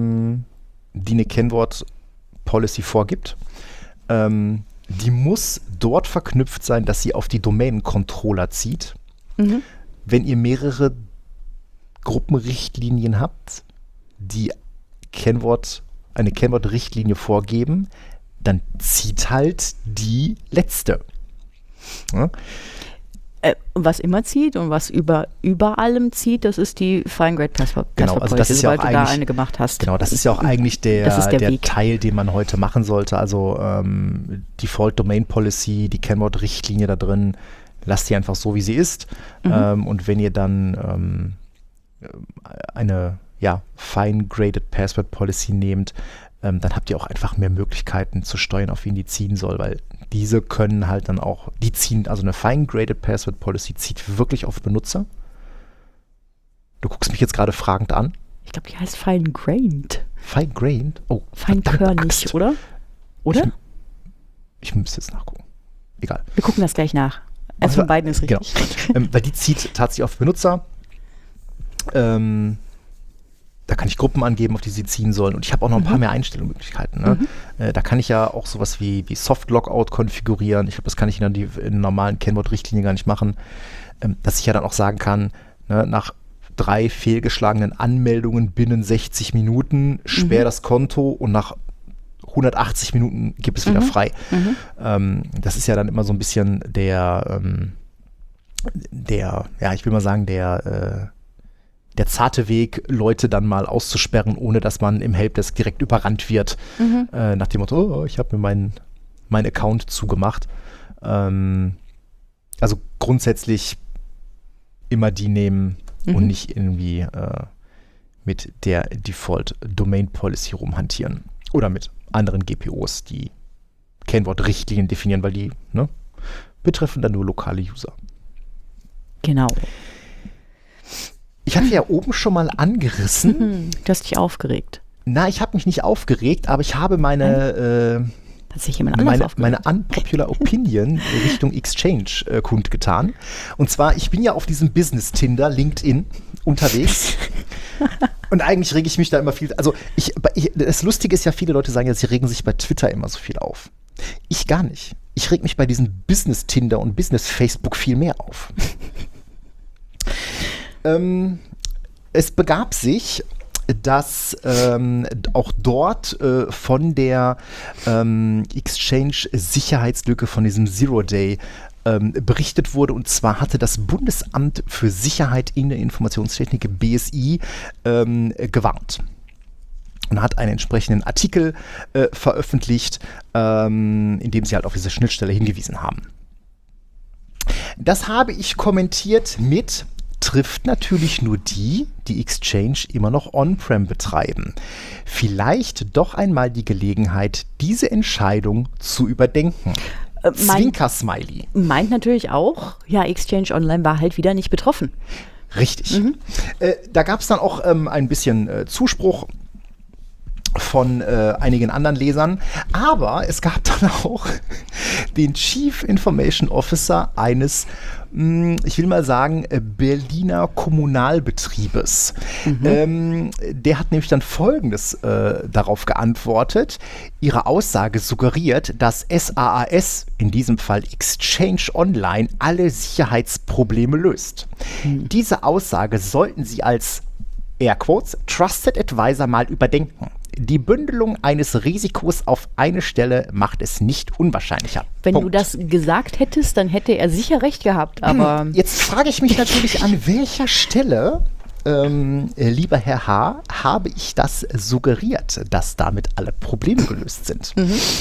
Speaker 1: eine Kennwort-Policy vorgibt. Die muss dort verknüpft sein, dass sie auf die Domain-Controller zieht. Wenn ihr mehrere Gruppenrichtlinien habt, die eine Kennwort-Richtlinie vorgeben, dann zieht halt die letzte. Ja?
Speaker 2: Was immer zieht und was über allem zieht, das ist die Fine-Grained Password Policy,
Speaker 1: genau, also das ist ja auch
Speaker 2: du da eine gemacht hast.
Speaker 1: Genau, das ist ja auch eigentlich der Teil, den man heute machen sollte. Also Default Domain Policy, die Kennwort-Richtlinie da drin, lasst die einfach so, wie sie ist. Und wenn ihr dann eine Fine-Graded Password Policy nehmt, dann habt ihr auch einfach mehr Möglichkeiten zu steuern, auf wen die ziehen soll, weil diese können halt dann auch, die ziehen, also eine Fine-Graded Password Policy zieht wirklich auf Benutzer. Du guckst mich jetzt gerade fragend an.
Speaker 2: Ich glaube, die heißt Fine-Grained.
Speaker 1: Fine-Grained? Oh,
Speaker 2: Feinkörnig, oder? Oder?
Speaker 1: Ich müsste jetzt nachgucken. Egal.
Speaker 2: Wir gucken das gleich nach. Eins von beiden ist richtig.
Speaker 1: Genau. Weil die zieht tatsächlich auf Benutzer. Da kann ich Gruppen angeben, auf die sie ziehen sollen. Und ich habe auch noch ein paar mehr Einstellungsmöglichkeiten. Ne? Da kann ich ja auch sowas wie Soft-Logout konfigurieren. Ich glaube, das kann ich in normalen Kennwort-Richtlinien gar nicht machen. Dass ich ja dann auch sagen kann, ne, nach 3 fehlgeschlagenen Anmeldungen binnen 60 Minuten, sperr das Konto und nach 180 Minuten gibt es wieder frei. Das ist ja dann immer so ein bisschen der, ich will mal sagen, der zarte Weg, Leute dann mal auszusperren, ohne dass man im Helpdesk direkt überrannt wird, nach dem Motto, ich habe mir meinen Account zugemacht. Also grundsätzlich immer die nehmen und nicht irgendwie mit der Default Domain Policy rumhantieren. Oder mit anderen GPOs, die Kennwort-Richtlinien definieren, weil die betreffen dann nur lokale User.
Speaker 2: Genau.
Speaker 1: Ich hatte ja oben schon mal angerissen.
Speaker 2: Du hast dich aufgeregt.
Speaker 1: Na, ich habe mich nicht aufgeregt, aber ich habe meine
Speaker 2: Hat sich jemand anders aufgeregt?
Speaker 1: Meine unpopular Opinion Richtung Exchange kundgetan. Und zwar, ich bin ja auf diesem Business-Tinder, LinkedIn, unterwegs. Und eigentlich rege ich mich da immer viel, also das Lustige ist ja, viele Leute sagen ja, sie regen sich bei Twitter immer so viel auf. Ich gar nicht. Ich reg mich bei diesem Business-Tinder und Business-Facebook viel mehr auf. Es begab sich, dass auch dort von der Exchange-Sicherheitslücke, von diesem Zero-Day berichtet wurde. Und zwar hatte das Bundesamt für Sicherheit in der Informationstechnik, BSI, gewarnt. Und hat einen entsprechenden Artikel veröffentlicht, in dem sie halt auf diese Schnittstelle hingewiesen haben. Das habe ich kommentiert mit: trifft natürlich nur die Exchange immer noch on-prem betreiben. Vielleicht doch einmal die Gelegenheit, diese Entscheidung zu überdenken. Zwinker-Smiley.
Speaker 2: Meint natürlich auch, ja, Exchange Online war halt wieder nicht betroffen.
Speaker 1: Richtig. Da gab es dann auch ein bisschen Zuspruch von einigen anderen Lesern, aber es gab dann auch den Chief Information Officer eines, ich will mal sagen, Berliner Kommunalbetriebes. Der hat nämlich dann Folgendes darauf geantwortet: Ihre Aussage suggeriert, dass SaaS, in diesem Fall Exchange Online, alle Sicherheitsprobleme löst. Diese Aussage sollten Sie als Airquotes Trusted Advisor mal überdenken. Die Bündelung eines Risikos auf eine Stelle macht es nicht unwahrscheinlicher.
Speaker 2: Wenn du das gesagt hättest, dann hätte er sicher recht gehabt, aber...
Speaker 1: Jetzt frage ich mich natürlich, an welcher Stelle, lieber Herr H., habe ich das suggeriert, dass damit alle Probleme gelöst sind?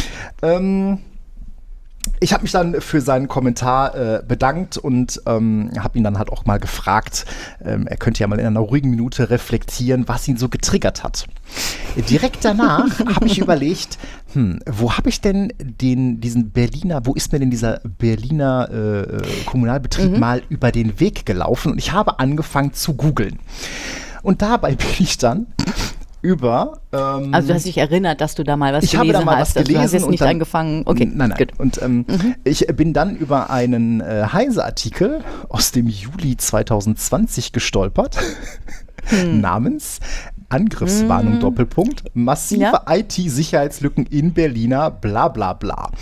Speaker 1: Ich habe mich dann für seinen Kommentar bedankt und habe ihn dann halt auch mal gefragt, er könnte ja mal in einer ruhigen Minute reflektieren, was ihn so getriggert hat. Direkt danach habe ich überlegt, wo habe ich denn wo ist mir denn dieser Berliner Kommunalbetrieb mal über den Weg gelaufen? Und ich habe angefangen zu googeln. Und dabei bin ich dann über...
Speaker 2: also du hast dich erinnert, dass du da mal was gelesen hast.
Speaker 1: Ich habe da mal was gelesen.
Speaker 2: Du hast jetzt nicht angefangen. Okay,
Speaker 1: nein. Gut. Und ich bin dann über einen Heise-Artikel aus dem Juli 2020 gestolpert, namens Angriffswarnung, Doppelpunkt, massive IT-Sicherheitslücken in Berliner, bla bla bla.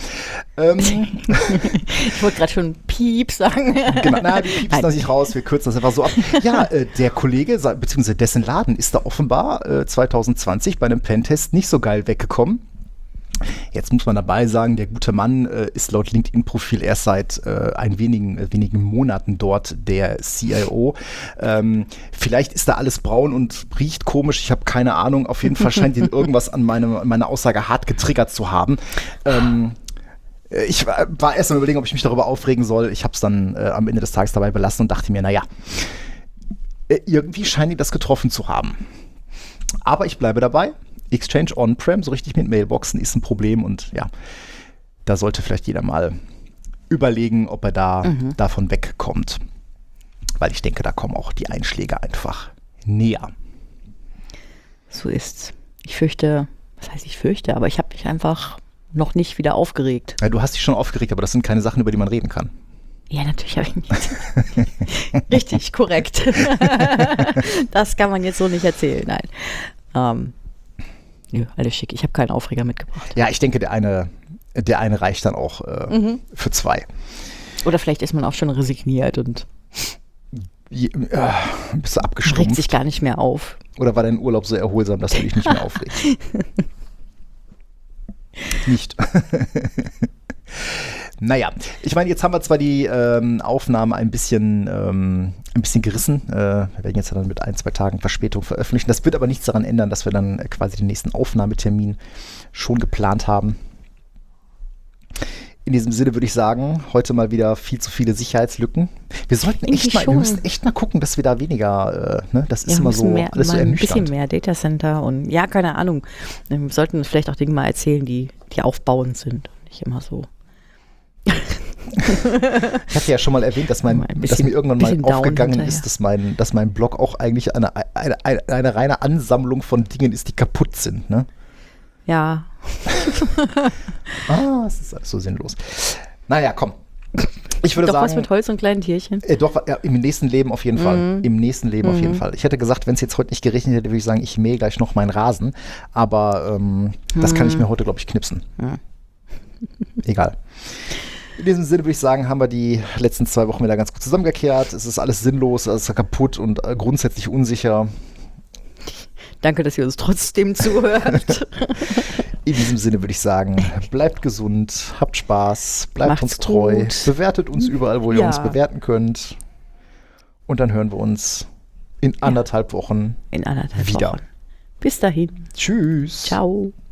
Speaker 2: Ich wollte gerade schon Piep sagen.
Speaker 1: Genau, die piepsen das nicht raus, wir kürzen das einfach so ab. Ja, der Kollege, beziehungsweise dessen Laden, ist da offenbar 2020 bei einem Pentest nicht so geil weggekommen. Jetzt muss man dabei sagen, der gute Mann ist laut LinkedIn-Profil erst seit wenigen Monaten dort der CIO. Vielleicht ist da alles braun und riecht komisch, ich habe keine Ahnung. Auf jeden Fall scheint ihn irgendwas an meiner Aussage hart getriggert zu haben. Ich war erst mal überlegen, ob ich mich darüber aufregen soll. Ich habe es dann am Ende des Tages dabei belassen und dachte mir, naja, irgendwie scheint ihn das getroffen zu haben. Aber ich bleibe dabei. Exchange On-Prem, so richtig mit Mailboxen, ist ein Problem und ja, da sollte vielleicht jeder mal überlegen, ob er davon wegkommt. Weil ich denke, da kommen auch die Einschläge einfach näher.
Speaker 2: So ist's. Ich fürchte, aber ich habe mich einfach noch nicht wieder aufgeregt.
Speaker 1: Ja, du hast dich schon aufgeregt, aber das sind keine Sachen, über die man reden kann.
Speaker 2: Ja, natürlich habe ich nicht. Richtig, korrekt. Das kann man jetzt so nicht erzählen, nein. Nö, alles schick. Ich habe keinen Aufreger mitgebracht.
Speaker 1: Ja, ich denke, der eine reicht dann auch für 2.
Speaker 2: Oder vielleicht ist man auch schon resigniert und...
Speaker 1: Bist du
Speaker 2: Regt
Speaker 1: abgestumpft?
Speaker 2: sich gar nicht mehr auf.
Speaker 1: Oder war dein Urlaub so erholsam, dass du dich nicht mehr aufregst? Nicht. Naja, ich meine, jetzt haben wir zwar die Aufnahme ein bisschen gerissen. Wir werden jetzt dann mit 1-2 Tagen Verspätung veröffentlichen. Das wird aber nichts daran ändern, dass wir dann quasi den nächsten Aufnahmetermin schon geplant haben. In diesem Sinne würde ich sagen, heute mal wieder viel zu viele Sicherheitslücken. Wir müssen echt mal gucken, dass wir da weniger, das ist immer so
Speaker 2: mehr,
Speaker 1: alles so
Speaker 2: ein
Speaker 1: ernüchternd.
Speaker 2: bisschen mehr Datacenter und ja, keine Ahnung. Wir sollten vielleicht auch Dinge mal erzählen, die aufbauend sind. Nicht immer so.
Speaker 1: Ich hatte ja schon mal erwähnt, dass mir irgendwann mal aufgegangen ist, dass mein Blog auch eigentlich eine reine Ansammlung von Dingen ist, die kaputt sind. Ne?
Speaker 2: Ja.
Speaker 1: Es ist alles so sinnlos. Naja, komm. Ich würde
Speaker 2: doch
Speaker 1: sagen,
Speaker 2: was mit Holz und kleinen Tierchen?
Speaker 1: Im nächsten Leben auf jeden Fall. Im nächsten Leben auf jeden Fall. Ich hätte gesagt, wenn es jetzt heute nicht geregnet hätte, würde ich sagen, ich mähe gleich noch meinen Rasen. Aber das kann ich mir heute, glaube ich, knipsen. Egal. In diesem Sinne würde ich sagen, haben wir die letzten 2 Wochen wieder ganz gut zusammengekehrt. Es ist alles sinnlos, alles kaputt und grundsätzlich unsicher.
Speaker 2: Danke, dass ihr uns trotzdem zuhört.
Speaker 1: In diesem Sinne würde ich sagen, bleibt gesund, habt Spaß, bleibt
Speaker 2: Macht's
Speaker 1: uns treu,
Speaker 2: gut.
Speaker 1: bewertet uns überall, wo ihr uns bewerten könnt. Und dann hören wir uns in 1,5 Wochen
Speaker 2: In 1,5
Speaker 1: wieder.
Speaker 2: Wochen. Bis dahin.
Speaker 1: Tschüss.
Speaker 2: Ciao.